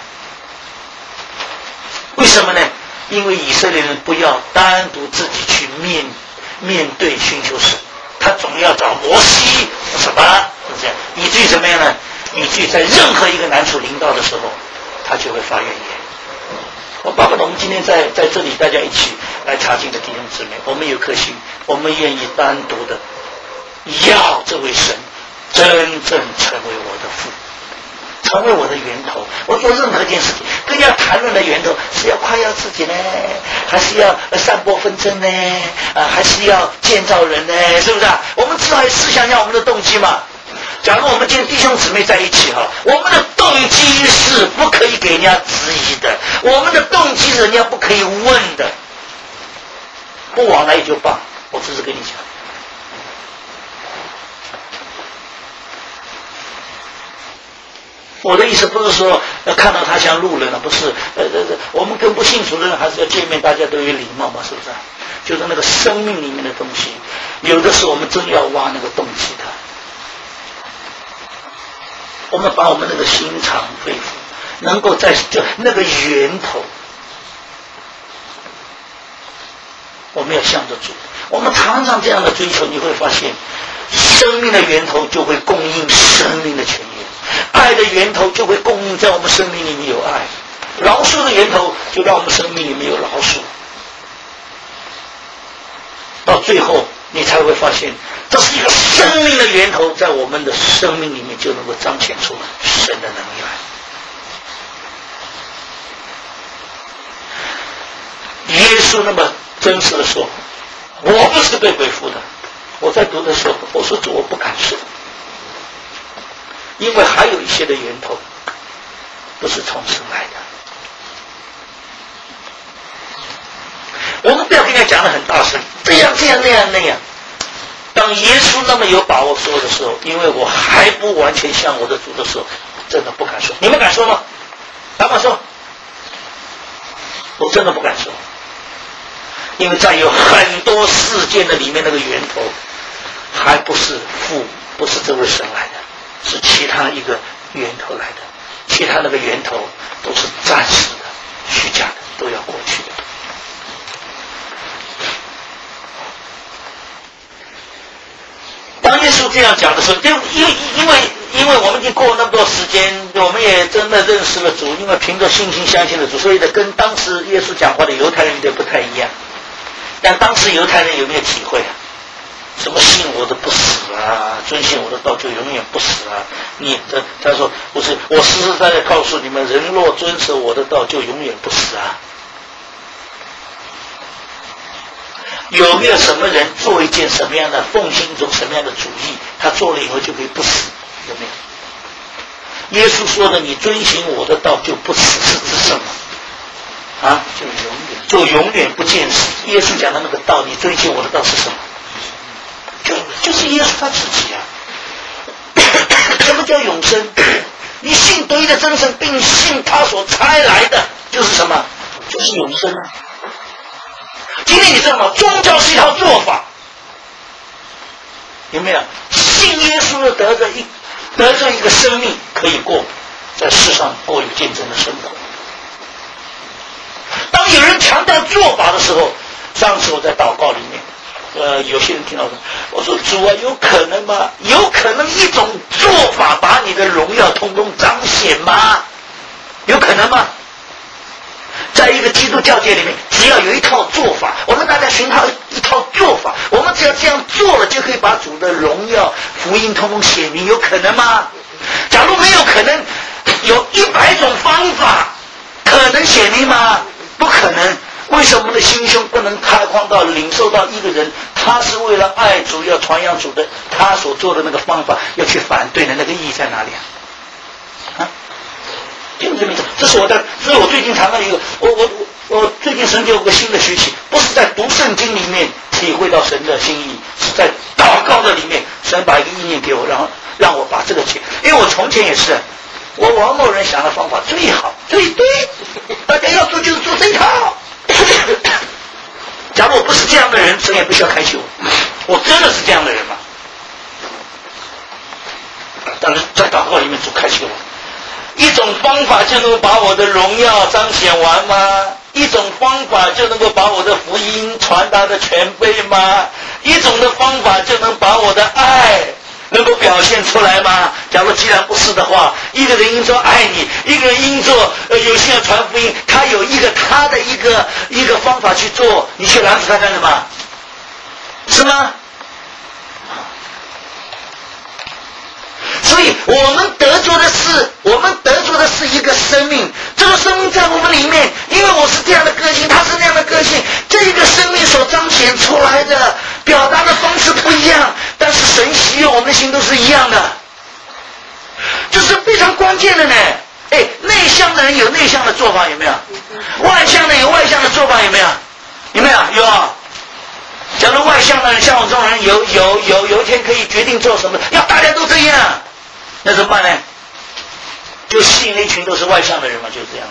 为什么呢？因为以色列人不要单独自己去面面对寻求神，他总要找摩西什么，是这样，以至于怎么样呢？以至于在任何一个难处临到的时候，他就会发怨言。我巴不得我们今天在在这里大家一起来查经的弟兄姊妹，我们有颗心，我们愿意单独的要这位神真正成为我的父，成为我的源头。我做任何一件事情，更要谈论的源头是要夸耀自己呢，还是要散播纷争呢？啊，还是要建造人呢？是不是啊？我们至少思想一下我们的动机嘛。假如我们今天弟兄姊妹在一起哈，我们的动机是不可以给人家质疑的，我们的动机是人家不可以问的，不往来也就罢。我只是跟你讲。我的意思不是说要看到他像路人了，不是，呃呃，我们跟不信主的人还是要见面，大家都有礼貌嘛，是不是？就是那个生命里面的东西，有的时候我们真要挖那个动机的。我们把我们那个心肠肺腑，能够在这那个源头，我们要向着主。我们常常这样的追求，你会发现，生命的源头就会供应生命的泉源。爱的源头就会供应在我们生命里面有爱，饶恕的源头就让我们生命里面有饶恕，到最后你才会发现这是一个生命的源头，在我们的生命里面就能够彰显出神的能力来。耶稣那么真实的说我不是被鬼附的，我在读的时候我说主我不敢说，因为还有一些的源头不是从神来的。我们不要跟人家讲得很大声，这样这样那样那样， 当耶稣那么有把握说的时候，因为我还不完全像我的主的时候，真的不敢说。你们敢说吗？敢不敢说？我真的不敢说，因为在有很多事件的里面，那个源头还不是父，不是这位神来的，是其他一个源头来的，其他那个源头都是暂时的、虚假的，都要过去的。当耶稣这样讲的时候，就因为因为因为我们已经过了那么多时间，我们也真的认识了主，因为凭着信心相信了主，所以呢，跟当时耶稣讲话的犹太人有点不太一样。但当时犹太人有没有体会啊？什么信我的不死啊，遵信我的道就永远不死啊？你的他说不是，我实实在在告诉你们，人若遵守我的道，就永远不死啊。有没有什么人做一件什么样的奉行一种什么样的主义，他做了以后就可以不死？有没有？耶稣说的你遵行我的道就不死，是指什么啊？就永远就永远不见死。耶稣讲的那个道，你遵行我的道是什么？就就是耶稣他自己啊。什么叫永生？你信独一的真神，并信他所差来的，就是什么？就是永生啊。今天你知道吗？宗教是一套做法，有没有？信耶稣的得着一得着一个生命，可以过在世上过有见证的生活。当有人强调做法的时候，上次我在祷告里面，呃，有些人听到说，我说主啊，有可能吗？有可能一种做法把你的荣耀通通彰显吗？有可能吗？在一个基督教界里面，只要有一套做法，我们大家寻找一套做法，我们只要这样做了，就可以把主的荣耀福音通通显明，有可能吗？假如没有可能，有一百种方法可能显明吗？不可能。为什么我们的心胸不能开放到领受到一个人，他是为了爱主要传扬主的，他所做的那个方法要去反对的那个意义在哪里啊？啊？这是我的，这是我最近谈到一个，我我我最近神给我个新的学习，不是在读圣经里面体会到神的心意，是在祷告的里面，神把一个意念给我，然后让我把这个解。因为我从前也是，我王某人想的方法最好最对，大家要做就是做这一套。假如我不是这样的人，神也不需要开启我。我真的是这样的人吗？但是在祷告里面主开启我。一种方法就能把我的荣耀彰显完吗？一种方法就能够把我的福音传达的全备吗？一种的方法就能把我的爱能够表现出来吗？假如既然不是的话，一个人因着爱你，一个人因着呃有心要传福音，他有一个他的一个一个方法去做，你去拦死他干什么？是吗？所以我们得着的是，我们得着的是一个生命，这个生命在我们里面，因为我是这样的个性，他是那样的个性，这一个生命所彰显出来的表达的方式不一样，但是神喜悦我们的心都是一样的，这是非常关键的呢。哎，内向的人有内向的做法，有没有？外向的有外向的做法，有没有？有没有？有啊。假如外向的人像我这种人，有有有有一天可以决定做什么，要大家都这样，那怎么办呢？就吸引了一群都是外向的人嘛，就这样。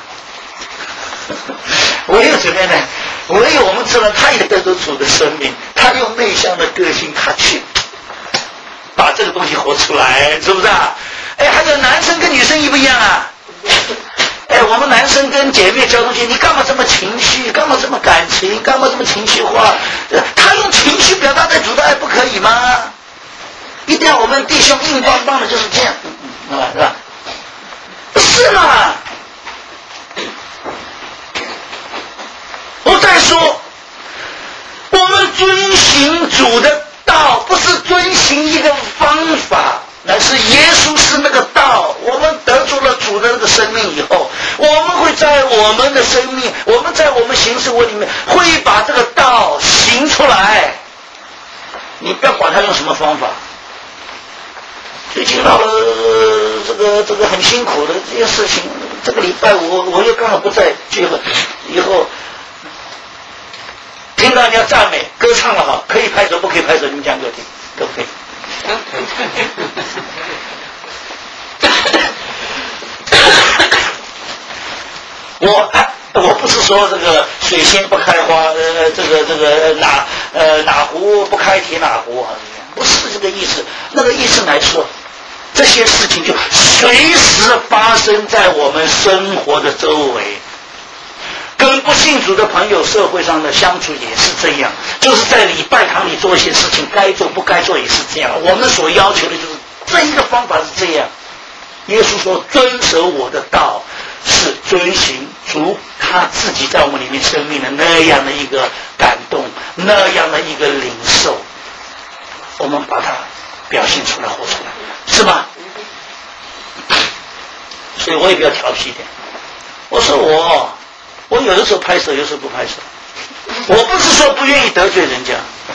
唯有怎么样呢？唯有我们知道他也得着主的生命，他用内向的个性，他去把这个东西活出来，是不是啊？哎，还有男生跟女生一不一样啊？哎，我们男生跟姐妹交通去，你干嘛这么情绪？干嘛这么感情？干嘛这么情绪化？他用情绪表达在主的爱不可以吗？一定要我们弟兄硬邦邦的就是这样，嗯嗯、是吧？是吗？我再说，我们遵行主的道，不是遵行一个方法，乃是耶稣是那个道。我们得着了主的那个生命以后，我们会在我们的生命，我们在我们行事活里面，会把这个道行出来。你不要管他用什么方法。最近到了这个这个很辛苦的这件事情，这个礼拜我我又刚好不在聚会，以后听到人家赞美歌唱了好，可以拍手不可以拍手，你们讲给我听。 可不可以？我我不是说这个水仙不开花，呃，这个这个哪呃哪壶不开提哪壶啊，不是这个意思。那个意思来说，这些事情就随时发生在我们生活的周围。跟不信主的朋友社会上的相处也是这样，就是在礼拜堂里做一些事情，该做不该做也是这样。我们所要求的就是这一个方法是这样。耶稣说遵守我的道是遵行主他自己在我们里面生命的那样的一个感动，那样的一个领受，我们把它表现出来活出来，是吗？所以我也比较调皮一点，我说我我有的时候拍手，有的时候不拍手。我不是说不愿意得罪人家，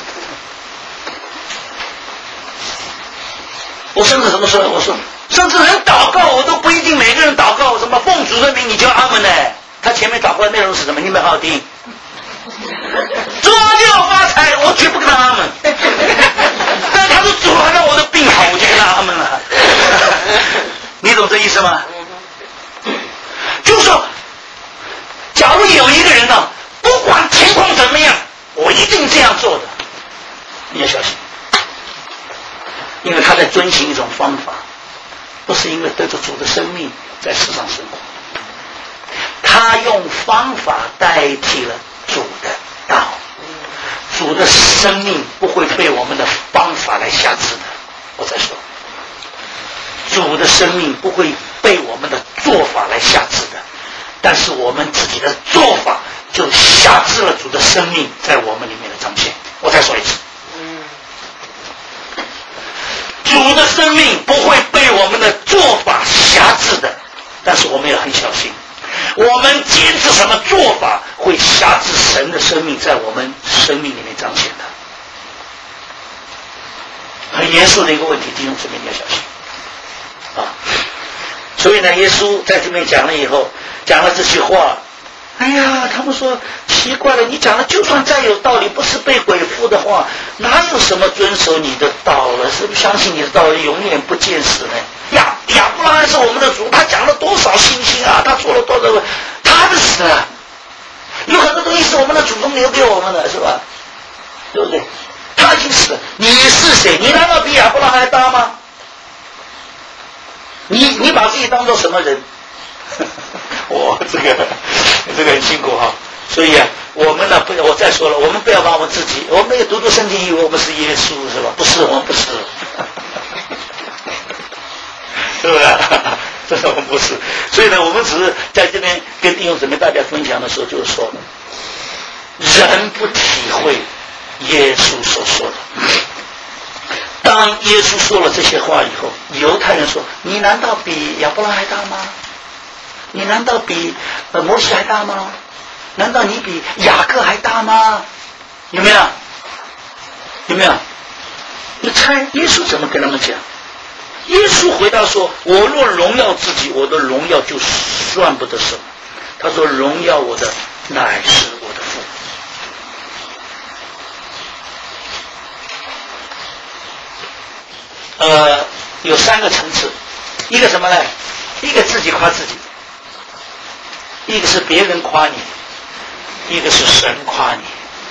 我甚至怎么说？我说，甚至人祷告，我都不一定每个人祷告什么奉主的名，你就阿门呢。他前面祷告的内容是什么？你们好好听。主啊，你要发财，我绝不跟他阿门。但他说主啊，让我的病好，我就跟他阿门了。你懂这意思吗？就是说，假如有一个人呢，不管情况怎么样，我一定这样做的，你要小心，因为他在遵循一种方法，不是因为得着主的生命在世上生活，他用方法代替了主的道。主的生命不会被我们的方法来辖制的。我再说，主的生命不会被我们的做法来辖制的，但是我们自己的做法就辖制了主的生命在我们里面的彰显。我再说一次，主的生命不会被我们的做法辖制的，但是我们也很小心，我们坚持什么做法会辖制神的生命在我们生命里面彰显的。很严肃的一个问题，弟兄姊妹你要小心啊！所以呢，耶稣在这边讲了以后，讲了这句话，哎呀，他们说奇怪了，你讲的就算再有道理，不是被鬼附的话，哪有什么遵守你的道了？是不是相信你的道永远不见死呢？亚亚伯拉罕是我们的主，他讲了多少信心啊，他做了多少，他的死了，有很多东西是我们的祖宗留给我们的，是吧？对不对？他已经死了，你是谁？你难道比亚伯拉罕还大吗？你你把自己当做什么人？我这个这个很辛苦哈，所以啊，我们呢不，我再说了，我们不要把我们自己，我们也读读圣经，以为我们是耶稣是吧？不是，我们不是，是不是？这是我们不是。所以呢，我们只是在这边跟弟兄姊妹大家分享的时候，就是说，人不体会耶稣所说的。当耶稣说了这些话以后，犹太人说：“你难道比亚伯拉罕还大吗？你难道比呃摩西还大吗？难道你比雅各还大吗？”有没有？有没有？你猜耶稣怎么跟他们讲？耶稣回答说：“我若荣耀自己，我的荣耀就算不得什么。他说：荣耀我的乃是我的父。”呃，有三个层次，一个什么呢？一个自己夸自己，一个是别人夸你，一个是神夸你。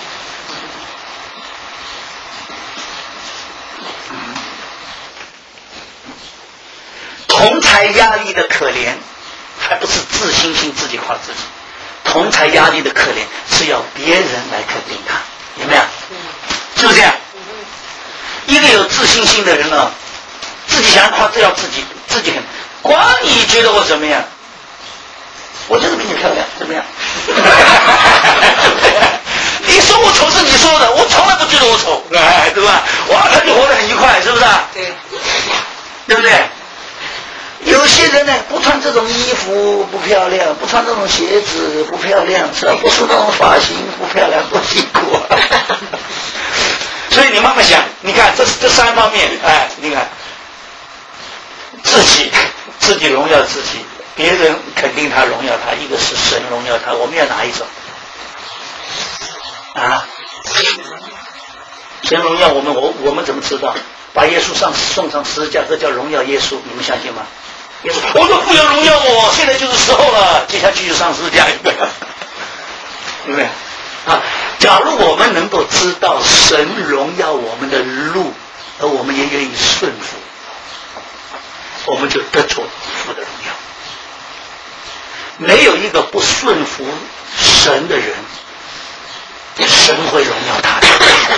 同才压力的可怜，还不是自信心自己夸自己，同才压力的可怜是要别人来肯定他，有没有？是不是这样？一个有自信心的人呢，自己想夸，这要自己自己很，管你觉得我怎么样，我就是比你漂亮，怎么样？你说我丑是你说的，我从来不觉得我丑，哎，对吧？哇，他就活得很愉快，是不是？对，对不对？有些人呢，不穿这种衣服不漂亮，不穿这种鞋子不漂亮，是吧？不梳那种发型不漂亮，多辛苦啊！所以你慢慢想，你看这这三方面，哎，你看自己自己荣耀自己，别人肯定他荣耀他，一个是神荣耀他，我们要哪一种？啊？ 神荣耀我们，我我们怎么知道？把耶稣上送上十字架，这叫荣耀耶稣，你们相信吗？耶稣，我说不要荣耀我，现在就是时候了，接下去就上十字架，对不对？啊，假如我们能够知道神荣耀我们的路，而我们也愿意顺服，我们就得着父的荣耀。没有一个不顺服神的人，神会荣耀他的。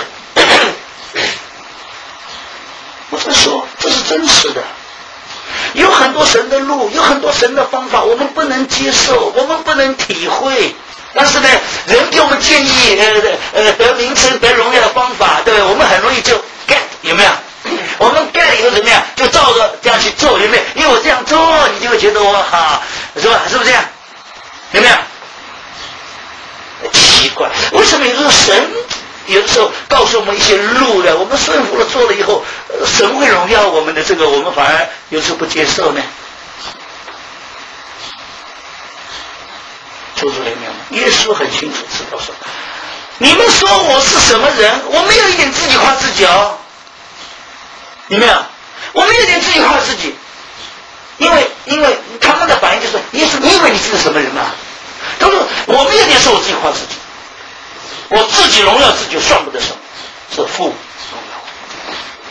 我这说这是真实的，有很多神的路，有很多神的方法，我们不能接受，我们不能体会。但是呢，人给我们建议，呃呃得名称、得荣耀的方法，对不对？我们很容易就 get， 有没有？我们 get 以后怎么样？就照着这样去做，有没有？因为我这样做，你就会觉得我好，是吧？是不是这样？有没有？奇怪，为什么有时候神有的时候告诉我们一些路的，我们顺服了做了以后，神会荣耀我们的这个，我们反而有时候不接受呢？求主怜悯我们。耶稣很清楚知道说，你们说我是什么人？我没有一点自己夸自己哦，有没有？我没有一点自己夸自己，因为因为他们的反应就是耶稣，你以为你是什么人吗？他说我没有一点说我自己夸自己，我自己荣耀自己算不得什么，是父荣耀。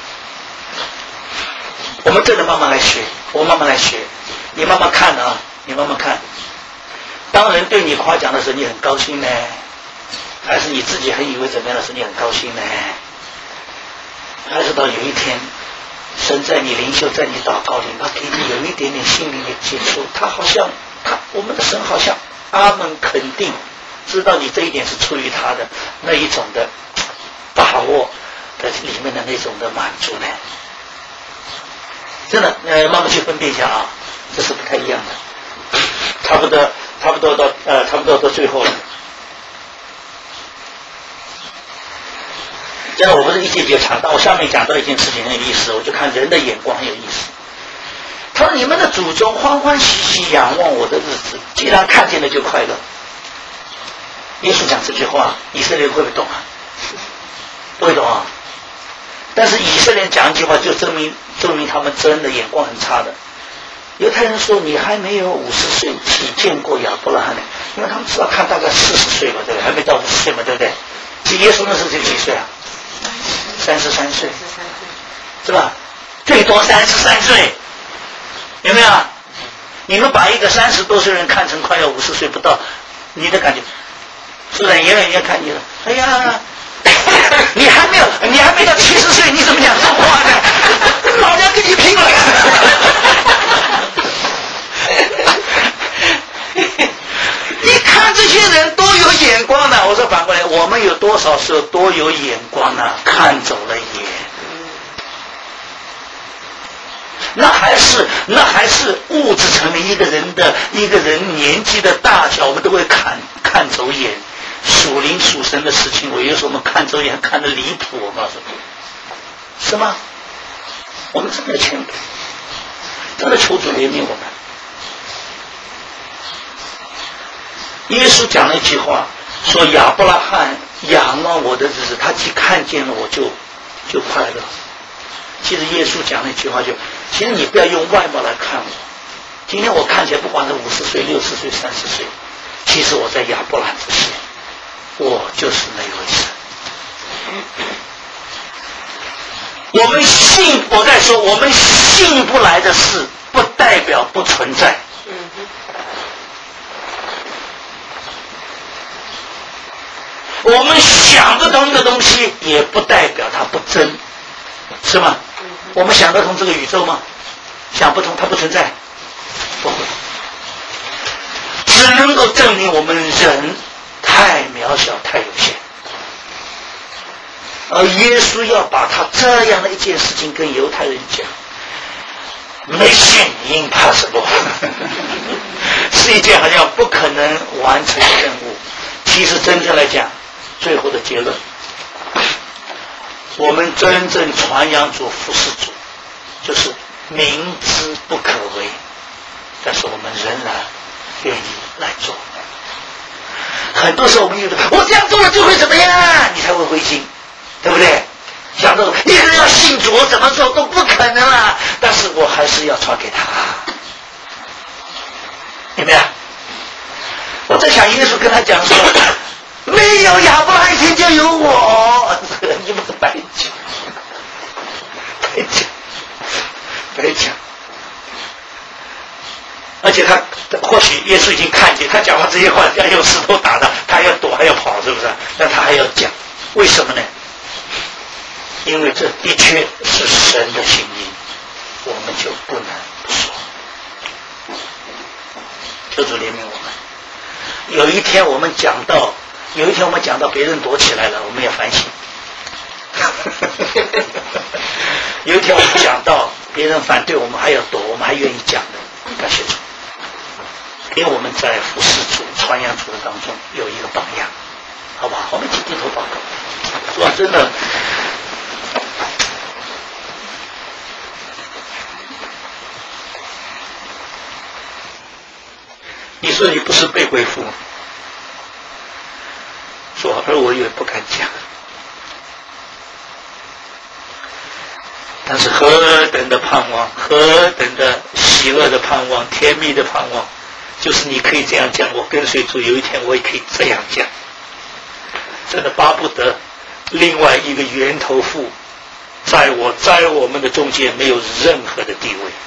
我们真的慢慢来学，我慢慢来学，你慢慢看啊，你慢慢看。当人对你夸奖的时候，你很高兴呢，还是你自己很以为怎么样的时候，你很高兴呢？还是到有一天，神在你灵修，在你祷告里，他给你有一点点心灵的接触，他好像他我们的神好像阿门肯定，知道你这一点是出于他的那一种的把握的里面的那种的满足呢？真的，呃，慢慢去分辨一下啊，这是不太一样的。差不多，差不多到呃，差不多到最后了。真的，我不是一节节长，但我下面讲到一件事情很有意思，我就看人的眼光很有意思。他说：“你们的祖宗欢欢喜喜仰望我的日子，既然看见了就快乐。”耶稣讲这句话，以色列人会不会懂啊？不会懂啊。但是以色列人讲一句话，就证明证明他们真的眼光很差的。犹太人说：“你还没有五十岁，体见过亚伯拉罕呢？”因为他们知道看大概四十岁嘛，对不对？还没到五十岁嘛，对不对？其实耶稣那时候就几岁啊？三十三岁，是吧？最多三十三岁，有没有？你们把一个三十多岁人看成快要五十岁不到，你的感觉是不是？远远人家看你了，哎呀，你还没有，你还没到七十岁，你怎么讲这话呢？老娘跟你拼了！你看这些人多有眼光呢、啊！我说反过来，我们有多少时候多有眼光呢、啊？看走了眼，那还是那还是物质层面一个人的一个人年纪的大小，我们都会看看走眼。属灵属神的事情，我有时候我们看走眼看得离谱，我告诉你，是吗？我们真的谦卑，真的求主怜悯我们。耶稣讲了一句话，说亚伯拉罕仰望我的日子，他既看见了我就就快乐。其实耶稣讲了一句话就，其实你不要用外貌来看我，今天我看起来不管是五十岁、六十岁、三十岁，其实我在亚伯拉罕之前，我就是那位神。我们信，我在说，我们信不来的事，不代表不存在。我们想得通的东西，也不代表它不真，是吗？我们想得通这个宇宙吗？想不通，它不存在，不会，只能够证明我们人太渺小、太有限。而耶稣要把他这样的一件事情跟犹太人讲 ，Mission Impossible， 是一件好像不可能完成的任务。其实真正来讲，最后的结论，我们真正传扬主、服侍主，就是明知不可为，但是我们仍然愿意来做。很多时候我们觉得，我这样做了就会怎么样，你才会灰心，对不对？ 想着一个人要信主，我怎么做都不可能啊，但是我还是要传给他。明白啊？我在想，耶稣跟他讲说，没有亚伯拉罕以前就有我，你们白讲，白讲，白讲。而且他或许耶稣已经看见，他讲完这些话，要用石头打他，他还要躲，还要跑，是不是？但他还要讲，为什么呢？因为这的确是神的心意，我们就不能不说。求主怜悯我们。有一天我们讲到，有一天我们讲到别人躲起来了，我们要反省。有一天我们讲到别人反对我们还要躲，我们还愿意讲的，感谢主，给我们在服侍主、传扬主的当中有一个榜样，好不好？我们一起低头祷告。主啊，真的。你说你不是被鬼附，说而我也不敢讲，但是何等的盼望，何等的喜乐的盼望，甜蜜的盼望，就是你可以这样讲，我跟随主，有一天我也可以这样讲。真的巴不得另外一个源头父在我在我们的中间没有任何的地位。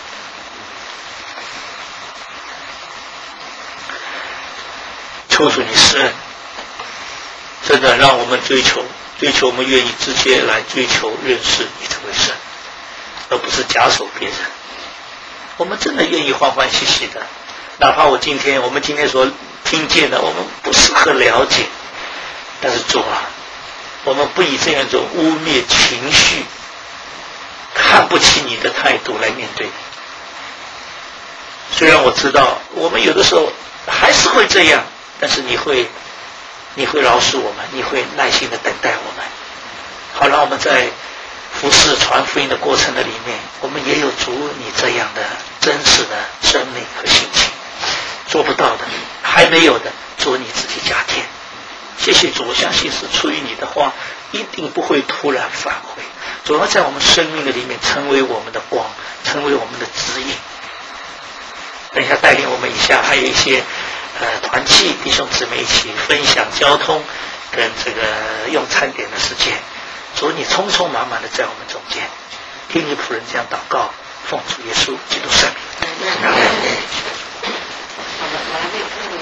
求主你施恩，真的让我们追求追求我们愿意直接来追求认识你这位神，而不是假手别人。我们真的愿意欢欢喜喜的，哪怕我今天我们今天所听见的我们不是很了解，但是主啊，我们不以这样一种污蔑情绪看不起你的态度来面对你。虽然我知道我们有的时候还是会这样，但是你会你会饶恕我们，你会耐心的等待我们，好让我们在服侍传福音的过程的里面，我们也有主你这样的真实的生命和心情。做不到的还没有的，主你自己加添。谢谢主，我相信是出于你的话一定不会突然返回，主要在我们生命的里面成为我们的光，成为我们的指引。等一下带领我们一下，还有一些呃团契弟兄姊妹一起分享交通跟这个用餐点的时间。主你匆匆忙忙的在我们中间，听你仆人这样祷告，奉主耶稣基督圣名。